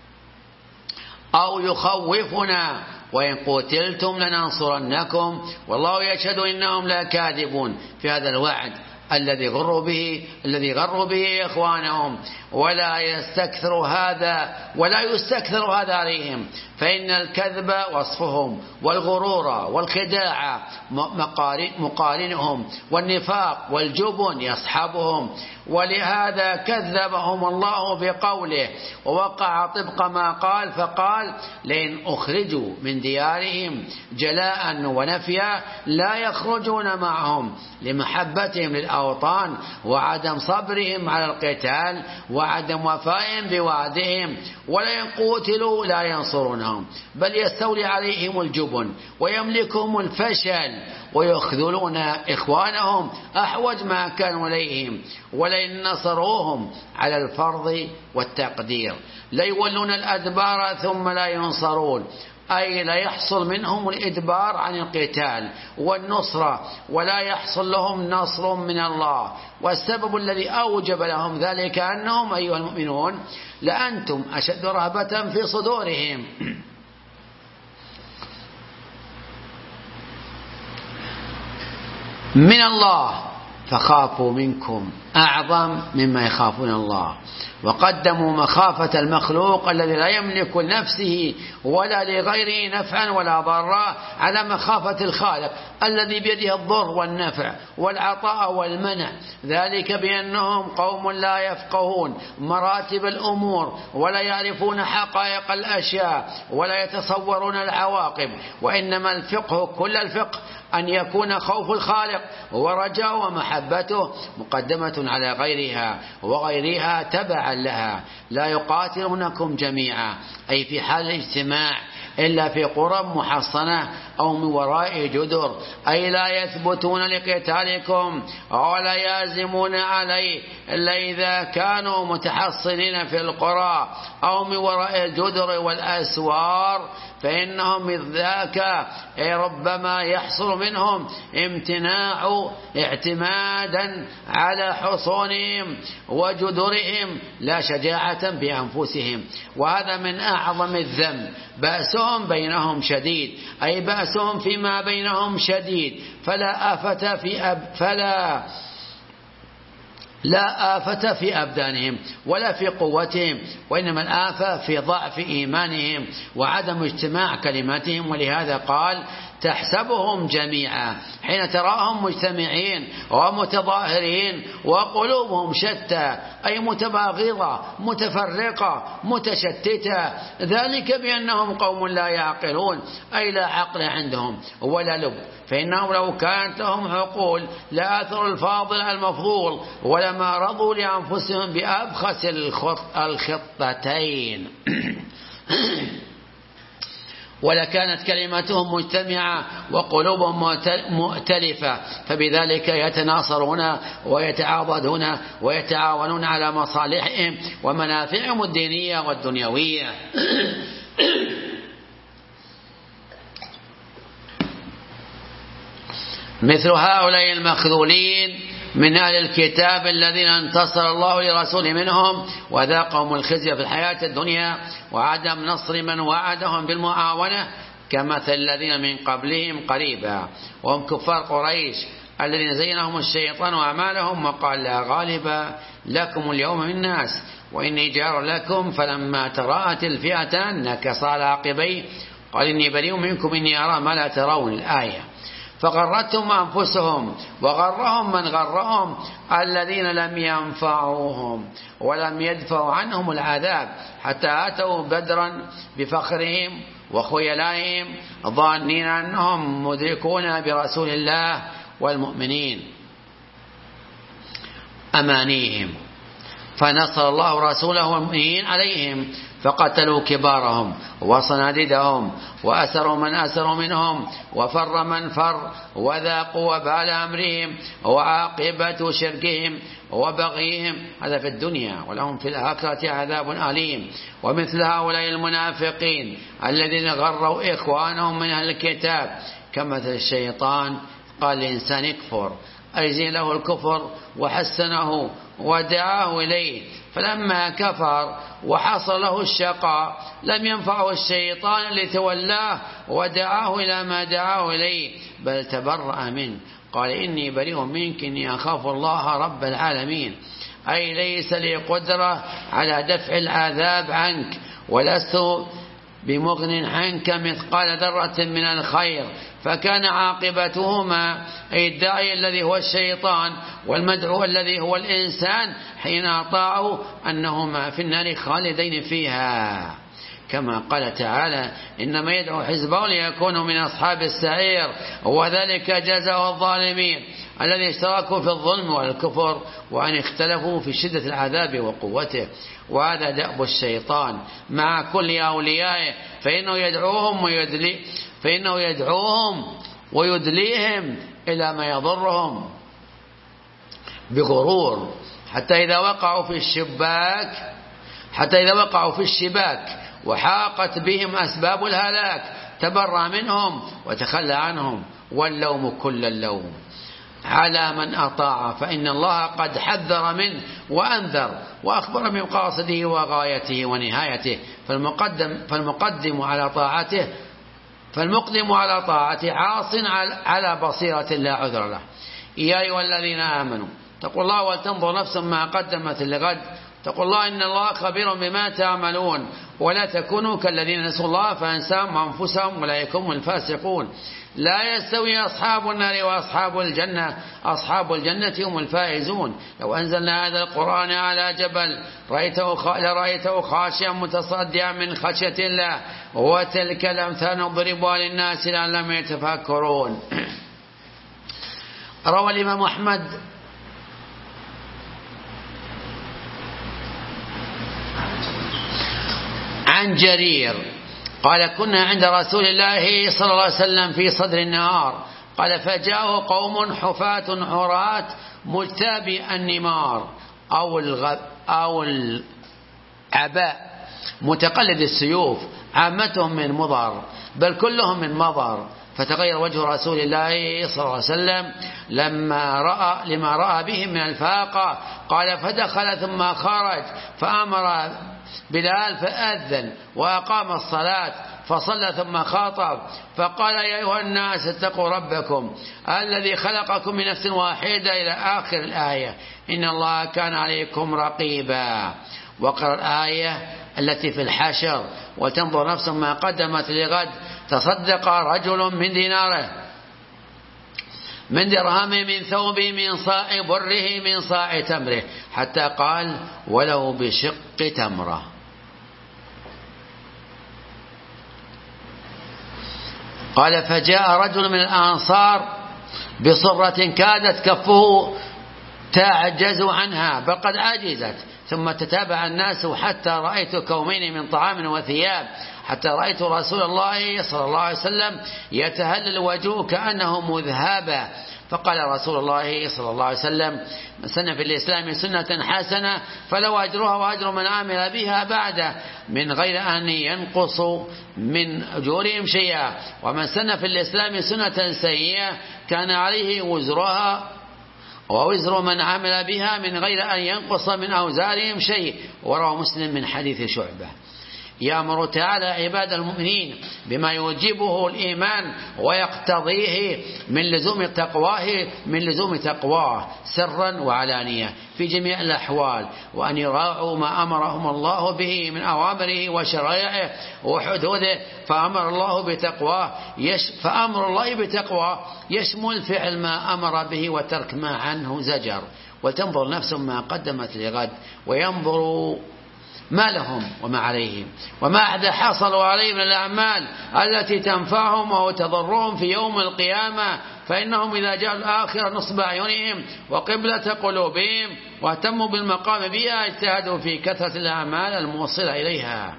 أو يخوفنا، وإن قتلتم لننصرنكم والله يشهد إنهم لا كاذبون في هذا الوعد الذي غروا به الذي غروا به إخوانهم. ولا يستكثر هذا ولا يستكثر هذا عليهم، فإن الكذب وصفهم والغرور والخداع مقارنهم والنفاق والجبن يصحبهم، ولهذا كذبهم الله بقوله ووقع طبق ما قال فقال لئن أخرجوا من ديارهم جلاء ونفيا لا يخرجون معهم لمحبتهم للأوطان وعدم صبرهم على القتال وعدم وفائهم بوعدهم، ولئن قوتلوا لا ينصرونهم بل يستولي عليهم الجبن ويملكهم الفشل ويخذلون إخوانهم أحوج ما كانوا إليهم، ولئن نصروهم على الفرض والتقدير ليولون الأدبار ثم لا ينصرون، أي لا يحصل منهم الإدبار عن القتال والنصرة ولا يحصل لهم نصر من الله. والسبب الذي أوجب لهم ذلك أنهم أيها المؤمنون لأنتم أشد رهبة في صدورهم من الله فخافوا منكم أعظم مما يخافون الله، وقدموا مخافة المخلوق الذي لا يملك لنفسه ولا لغيره نفعا ولا ضرا على مخافة الخالق الذي بيده الضر والنفع والعطاء والمنع، ذلك بأنهم قوم لا يفقهون مراتب الأمور ولا يعرفون حقائق الأشياء ولا يتصورون العواقب، وإنما الفقه كل الفقه أن يكون خوف الخالق ورجاء ومحبته مقدمة على غيرها وغيرها تبعا لها. لا يقاتلونكم جميعا أي في حال الاجتماع إلا في قرى محصنة أو من وراء جدر، أي لا يثبتون لقتالكم ولا يازمون عليه إلا إذا كانوا متحصنين في القرى أو من وراء الجدر والأسوار، فإنهم إذ ذاك ربما يحصل منهم امتناع اعتمادا على حصونهم وجدرهم لا شجاعة بأنفسهم، وهذا من أعظم الذنب. بأسهم بينهم شديد، أي بأسهم فيما بينهم شديد، فلا آفة في أب فلا لا آفة في أبدانهم ولا في قوتهم، وإنما الآفة في ضعف إيمانهم وعدم اجتماع كلماتهم. ولهذا قال تحسبهم جميعا حين تراهم مجتمعين ومتظاهرين وقلوبهم شتى، أي متباغضة متفرقة متشتتة، ذلك بأنهم قوم لا يعقلون، أي لا عقل عندهم ولا لب، فإنهم لو كانت لهم عقول لآثروا الفاضل المفضول ولما رضوا لأنفسهم بأبخس الخطتين ولكانت كلمتهم مجتمعة وقلوبهم مؤتلفة، فبذلك يتناصرون ويتعاضدون ويتعاونون على مصالحهم ومنافعهم الدينية والدنيوية. مثل هؤلاء المخذولين من أهل الكتاب الذين انتصر الله لرسوله منهم وذاقهم الخزي في الحياة الدنيا وعدم نصر من وعدهم بالمعاونة، كمثل الذين من قبلهم قريبا وهم كفار قريش الذين زينهم الشيطان أعمالهم وقال لا غالب لكم اليوم من الناس وإني جار لكم، فلما تراءت الفئتان نكص على عقبيه قال إني بريء منكم إني أرى ما لا ترون الآية. فغرتهم أنفسهم وغرهم من غرهم الذين لم ينفعوهم ولم يدفعوا عنهم العذاب حتى أتوا بدرا بفخرهم وخيلائهم ظانين أنهم مدركون برسول الله والمؤمنين أمانيهم، فنصر الله رسوله والمؤمنين عليهم فقتلوا كبارهم وصناديدهم وأسروا من أسروا منهم وفر من فر وذاقوا وبال أمرهم وعاقبة شركهم وبغيهم، هذا في الدنيا، ولهم في الآخرة عذاب أليم. ومثل هؤلاء المنافقين الذين غروا إخوانهم من أهل الكتاب كمثل الشيطان قال الإنسان يكفر، أجزي له الكفر وحسنه ودعاه إليه، فلما كفر وحصل له الشقاء لم ينفعه الشيطان الذي تولاه ودعاه إلى ما دعاه إليه بل تبرأ منه قال إني بريء منك إني أخاف الله رب العالمين، أي ليس لي قدرة على دفع العذاب عنك ولست بمغن عنك مثقال ذرة من الخير. فكان عاقبتهما أي الداعي الذي هو الشيطان والمدعو الذي هو الإنسان حين أطاعوا أنهما في النار خالدين فيها، كما قال تعالى إنما يدعو حزبه ليكونوا من أصحاب السعير وذلك جزاء الظالمين الذي اشتركوا في الظلم والكفر وأن اختلفوا في شدة العذاب وقوته. وهذا دأب الشيطان مع كل أوليائه، فإنه يدعوهم ويدلي فإنه يدعوهم ويدليهم إلى ما يضرهم بغرور حتى إذا وقعوا في الشباك حتى إذا وقعوا في الشباك وحاقت بهم أسباب الهلاك تبرأ منهم وتخلى عنهم، واللوم كل اللوم على من أطاع، فإن الله قد حذر منه وأنذر وأخبر بمقاصده وغايته ونهايته، فالمقدم, فالمقدم على طاعته فالمقدم على طاعته عاص على بصيرة لا عذر له. يا أيها الذين آمنوا اتقوا الله ولتنظر نفس ما قدمت لغد، اتقوا الله إن الله خبير بما تعملون، ولا تكونوا كالذين نسوا الله فأنساهم أنفسهم أولئك هم الفاسقون. لا يستوي أصحاب النار وأصحاب الجنة، أصحاب الجنة هم الفائزون. لو أنزلنا هذا القرآن على جبل رأيته لرأيته خاشعا متصدعا من خشية الله، وتلك الأمثال نضربها للناس لعلهم يتفكرون. روى الإمام أحمد عن جرير قال كنا عند رسول الله صلى الله عليه وسلم في صدر النهار. قال فجاءه قوم حفاة عراة مجتابي النمار أو الغ... أو العباء متقلد السيوف، عامتهم من مضر بل كلهم من مضر. فتغير وجه رسول الله صلى الله عليه وسلم لما رأى لما رأى بهم من الفاقة. قال فدخل ثم خرج فأمر بلال فأذن وأقام الصلاة فصلى ثم خاطب فقال يا أيها الناس اتقوا ربكم الذي خلقكم من نفس واحدة إلى آخر الآية إن الله كان عليكم رقيبا. وقرأ الآية التي في الحشر وتنظر نفس ما قدمت لغد تصدق رجل من ديناره من درهم من ثوبه من صاع بره من صاع تمره حتى قال ولو بشق تمره. قال فجاء رجل من الأنصار بصرة كادت كفه تعجز عنها بل قد عجزت ثم تتابع الناس حتى رأيت كومين من طعام وثياب حتى رأيت رسول الله صلى الله عليه وسلم يتهلل وجهه كأنه مذهبا. فقال رسول الله صلى الله عليه وسلم من سن في الإسلام سنة حسنة فلو أجرها وأجر من عمل بها بعده من غير أن ينقص من أجورهم شيئا ومن سن في الإسلام سنة سيئة كان عليه وزرها ووزر من عمل بها من غير أن ينقص من أوزارهم شيء. وروى مسلم من حديث شعبة. يأمر تعالى عباد المؤمنين بما يوجبه الإيمان ويقتضيه من لزوم تقواه من لزوم تقواه سرا وعلانية في جميع الأحوال وأن يراعوا ما أمرهم الله به من أوامره وشرائعه وحدوده. فأمر الله بتقواه يش فأمر الله بتقواه يشمل فعل ما أمر به وترك ما عنه زجر. وتنظر نفس ما قدمت لغد وينظر ما لهم وما عليهم وما أحد حصلوا عليه من الأعمال التي تنفعهم أو تضرهم في يوم القيامة فإنهم إذا جاءوا الآخرة نصب أعينهم وقبلة قلوبهم واهتموا بالمقام بها اجتهدوا في كثرة الأعمال الموصلة إليها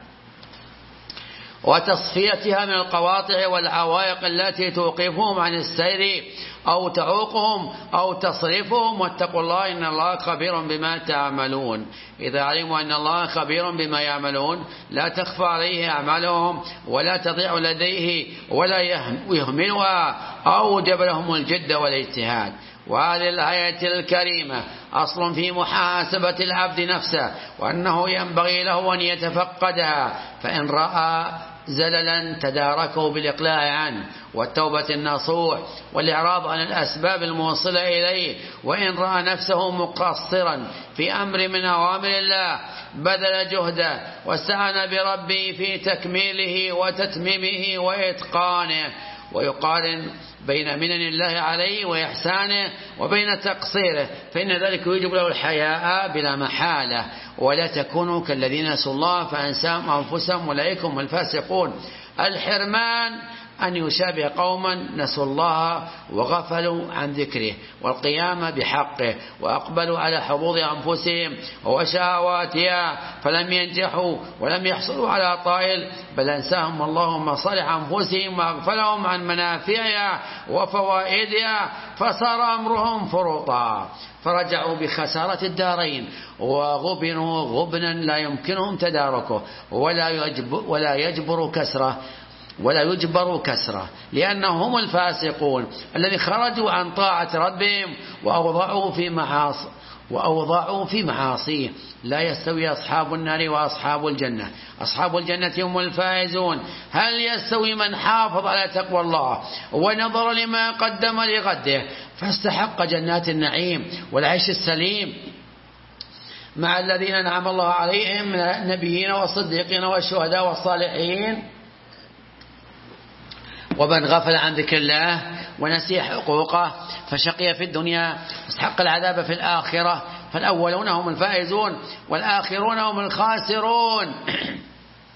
وتصفيتها من القواطع والعوائق التي توقفهم عن السير أو تعوقهم أو تصرفهم. واتقوا الله إن الله خبير بما تعملون. إذا علموا أن الله خبير بما يعملون لا تخفى عليه أعمالهم ولا تضيع لديه ولا يهملها أوجب لهم الجد والاجتهاد. وهذه الآية الكريمة أصل في محاسبة العبد نفسه وأنه ينبغي له أن يتفقدها فإن رأى زللا تداركه بالإقلاع عنه والتوبة النصوح والإعراض عن الأسباب الموصلة إليه. وإن رأى نفسه مقصرا في أمر من أوامر الله بذل جهده واستعان بربه في تكميله وتتميمه وإتقانه. ويقارن بين منن الله عليه وإحسانه وبين تقصيره فإن ذلك يجب له الحياء بلا محالة. ولا تكونوا كالذين نسوا الله فأنساهم أنفسهم أولئك هم الفاسقون. الحرمان أن يشابه قوما نسوا الله وغفلوا عن ذكره والقيام بحقه وأقبلوا على حظوظ أنفسهم وشهواتها فلم ينجحوا ولم يحصلوا على طائل بل أنساهم الله مصالح أنفسهم وأغفلهم عن منافعها وفوائدها فصار أمرهم فرطا فرجعوا بخسارة الدارين وغبنوا غبنا لا يمكنهم تداركه ولا يجبر, ولا يجبر كسره ولا يجبر كسره لأنهم هم الفاسقون الذين خرجوا عن طاعة ربهم وأوضعوا في معاصي وأوضعوا في معاصيه. لا يستوي أصحاب النار وأصحاب الجنة أصحاب الجنة هم الفائزون. هل يستوي من حافظ على تقوى الله ونظر لما قدم لغده فاستحق جنات النعيم والعيش السليم مع الذين أنعم الله عليهم من النبيين والصديقين والشهداء والصالحين ومن غفل عن ذكر الله ونسي حقوقه فشقي في الدنيا استحق العذاب في الآخرة. فالأولون هم الفائزون والآخرون هم الخاسرون.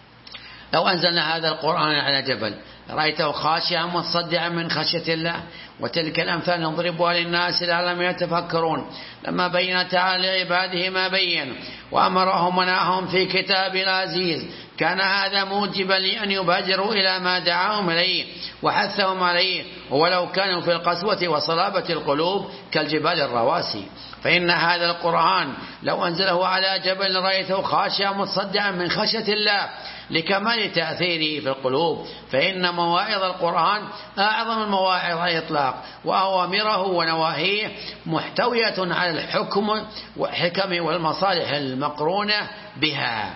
لو أنزلنا هذا القرآن على جبل رأيته خاشعا متصدعا من خشية الله وتلك الأمثال نضربها للناس لعلهم يتفكرون. لما بين تعالى لعباده ما بين وأمرهم ونهاهم في كتاب العزيز كان هذا موجبا لأن يبادروا إلى ما دعاهم إليه وحثهم عليه، ولو كانوا في القسوة وصلابة القلوب كالجبال الرواسي. فإن هذا القرآن لو أنزله على جبل رأيته خاشعا متصدعا من خشية الله لكمال تأثيره في القلوب، فإن مواعظ القرآن أعظم المواعظ على الإطلاق، وأوامره ونواهيه محتوية على الحكم والحكم والمصالح المقرونة بها،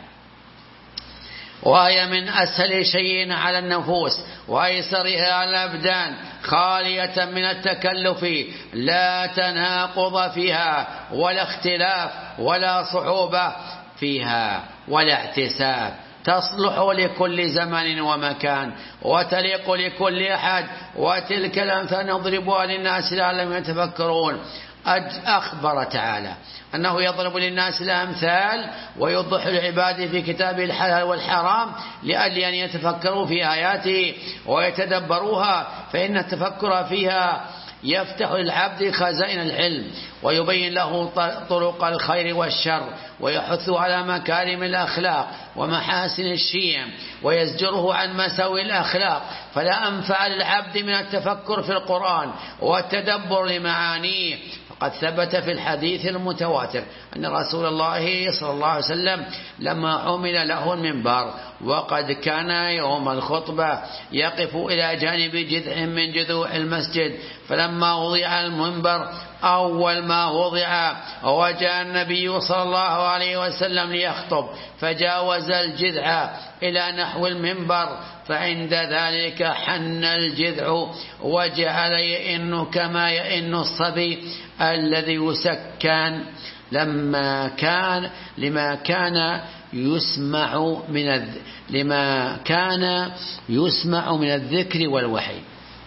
وهي من أسهل شيء على النفوس وأيسرها على الأبدان، خالية من التكلف، لا تناقض فيها ولا اختلاف ولا صعوبة فيها ولا اعتساب، تصلح لكل زمان ومكان وتليق لكل أحد. وتلك الأمثال نضربها للناس لعلهم يتفكرون. أخبر تعالى أنه يضرب للناس الأمثال ويوضح العباد في كتابه الحلال والحرام لأجل أن يتفكروا في آياته ويتدبروها، فإن التفكر فيها يفتح للعبد خزائن العلم ويبين له طرق الخير والشر ويحث على مكارم الأخلاق ومحاسن الشيم ويزجره عن مساوي الأخلاق. فلا أنفع للعبد من التفكر في القرآن والتدبر لمعانيه. قد ثبت في الحديث المتواتر أن رسول الله صلى الله عليه وسلم لما عمل له المنبر وقد كان يوم الخطبة يقف إلى جانب جذع من جذوع المسجد، فلما وضع المنبر أول ما وضع وجاء النبي صلى الله عليه وسلم ليخطب فجاوز الجذع إلى نحو المنبر، فعند ذلك حن الجذع وجعل يئن كما يئن الصبي الذي يسكن لما كان لما كان يسمع من الذ... لما كان يسمع من الذكر والوحي.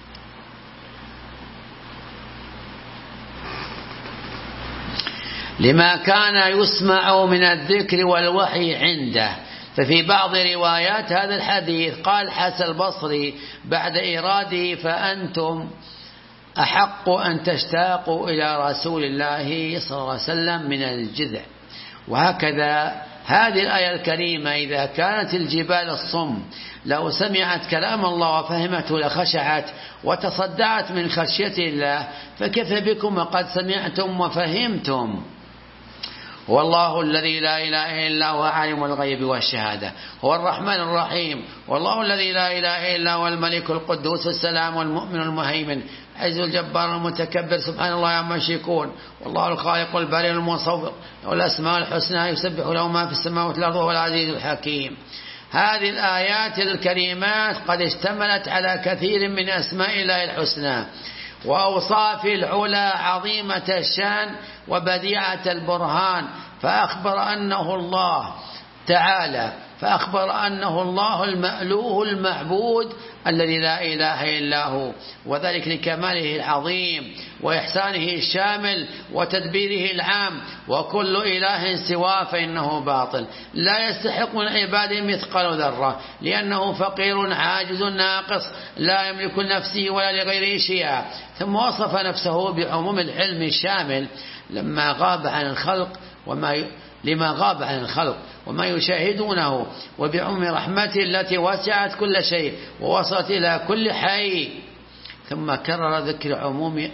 لما كان يسمع من الذكر والوحي عنده. ففي بعض روايات هذا الحديث قال حسن البصري بعد إراده فأنتم أحق أن تشتاقوا إلى رسول الله صلى الله عليه وسلم من الجذع. وهكذا هذه الآية الكريمة إذا كانت الجبال الصم لو سمعت كلام الله وفهمته لخشعت وتصدعت من خشية الله، فكيف بكم وقد سمعتم وفهمتم؟ هو الله الذي لا إله إلا هو عالم الغيب والشهادة، هو الرحمن الرحيم، والله الذي لا إله إلا هو الملك القدوس السلام والمؤمن المهيمن عز الجبار المتكبر سبحان الله عما يشركون، والله الخالق البارئ المصور والأسماء الحسنى يسبح له ما في السماوات والأرض وهو العزيز الحكيم. هذه الآيات الكريمات قد اشتملت على كثير من أسماء الله الحسنى وأوصاف العلا عظيمة الشان وبديعة البرهان، فأخبر أنه الله تعالى فأخبر أنه الله المألوه المعبود الذي لا إله إلا هو، وذلك لكماله العظيم وإحسانه الشامل وتدبيره العام، وكل إله سواه فإنه باطل لا يستحق من عباده مثقال ذرة، لأنه فقير عاجز ناقص لا يملك لنفسه ولا لغيره شيئا. ثم وصف نفسه بعموم العلم الشامل لما غاب عن الخلق وما ي... لما غاب عن الخلق وما يشاهدونه، وبعم رحمته التي وسعت كل شيء ووصلت إلى كل حي. ثم كرر ذكر عموم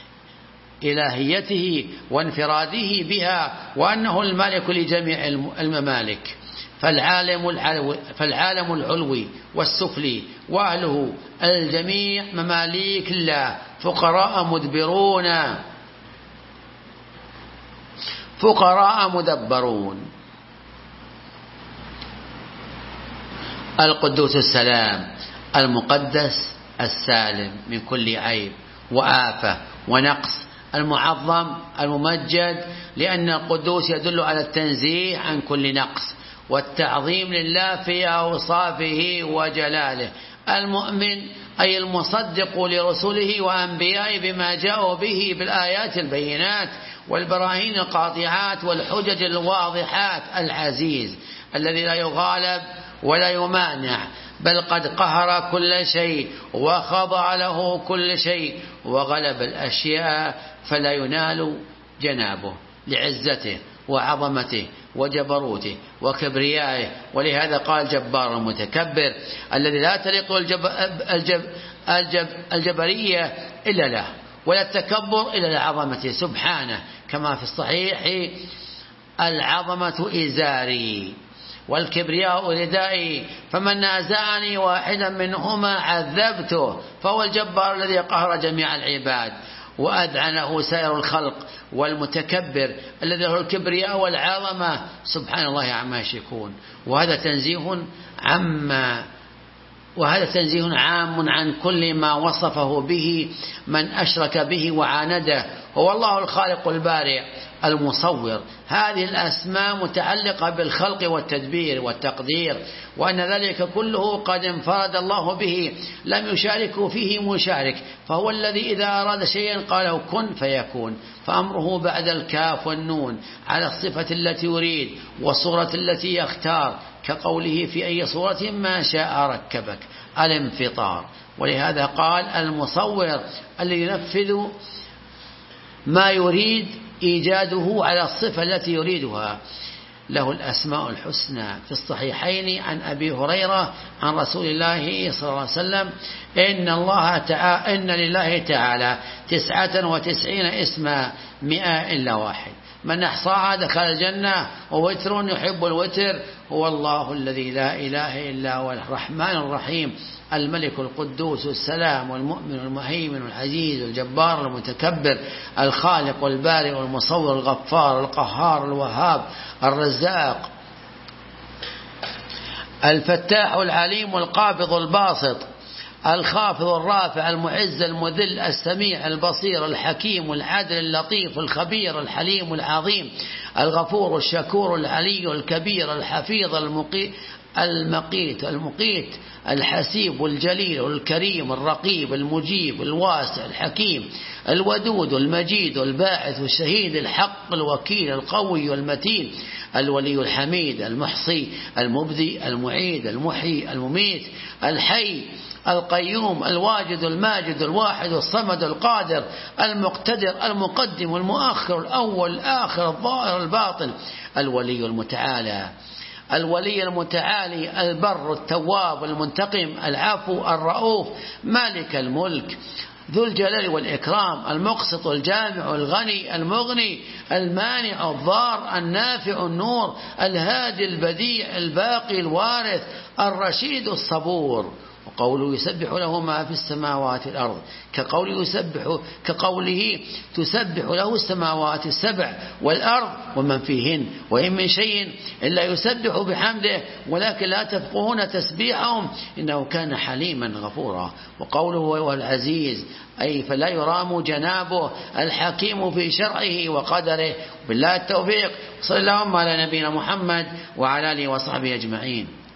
إلهيته وانفراده بها وأنه المالك لجميع الممالك، فالعالم العلوي, فالعالم العلوي والسفلي وأهله الجميع مماليك الله فقراء مدبرون فقراء مدبرون. القدوس السلام المقدس السالم من كل عيب وآفة ونقص، المعظم الممجد، لأن القدوس يدل على التنزيه عن كل نقص والتعظيم لله في أوصافه وجلاله. المؤمن أي المصدق لرسله وأنبيائه بما جاءوا به بالآيات البينات والبراهين القاطعات والحجج الواضحات، العزيز الذي لا يغالب ولا يمانع بل قد قهر كل شيء وخضع له كل شيء وغلب الأشياء فلا ينال جنابه لعزته وعظمته وجبروته وكبريائه. ولهذا قال جبار المتكبر الذي لا تليق الجب الجب الجب الجبرية إلا له ولا التكبر إلا لعظمته سبحانه، كما في الصحيح: العظمة إزاري والكبرياء ردائي فمن نازعني واحدا منهما عذبته، فهو الجبار الذي قهر جميع العباد وأذعنه سائر الخلق، والمتكبر الذي له الكبرياء والعظمة سبحان الله عما يشركون. وهذا تنزيه عما وهذا تنزيه عام عن كل ما وصفه به من أشرك به وعانده. هو الله الخالق البارئ المصور. هذه الأسماء متعلقة بالخلق والتدبير والتقدير، وأن ذلك كله قد انفرد الله به لم يشارك فيه مشارك، فهو الذي إذا أراد شيئا قاله كن فيكون، فأمره بعد الكاف والنون على الصفة التي يريد والصورة التي يختار، كقوله في أي صورة ما شاء ركبك الانفطار. ولهذا قال المصور الذي ينفذ ما يريد إيجاده على الصفة التي يريدها. له الأسماء الحسنى. في الصحيحين عن أبي هريرة عن رسول الله صلى الله عليه وسلم: إن الله تعالى إن لله تعالى تسعة وتسعين اسما مئة إلا واحد، من أحصاها دخل الجنة. ووتر يحب الوتر هو الله الذي لا إله إلا هو الرحمن الرحيم الملك القدوس السلام والمؤمن المهيمن العزيز الجبار المتكبر الخالق والبارئ المصور الغفار القهار الوهاب الرزاق الفتاح العليم القابض الباسط الخافض الرافع المعز المذل السميع البصير الحكيم العادل اللطيف الخبير الحليم العظيم الغفور الشكور العلي الكبير الحفيظ المقيت المقيت المقيت الحسيب الجليل الكريم الرقيب المجيب الواسع الحكيم الودود المجيد الباعث الشهيد الحق الوكيل القوي المتين الولي الحميد المحصي المبدي المعيد المحيي المميت الحي القيوم الواجد الماجد الواحد الصمد القادر المقتدر المقدم المؤخر الأول الآخر الظاهر الباطن الولي المتعالى الولي المتعالي البر التواب المنتقم العفو الرؤوف مالك الملك ذو الجلال والإكرام المقسط الجامع الغني المغني المانع الضار النافع النور الهادي البديع الباقي الوارث الرشيد الصبور. وقوله يسبح له ما في السماوات والأرض كقوله يسبح كقوله تسبح له السماوات السبع والأرض ومن فيهن وإن من شيء إلا يسبح بحمده ولكن لا تفقهون تسبيحهم إنه كان حليما غفورا. وقوله هو العزيز أي فلا يرام جنابه الحكيم في شرعه وقدره. بالله التوفيق. صلى الله على نبينا محمد وعلى آله وصحبه أجمعين.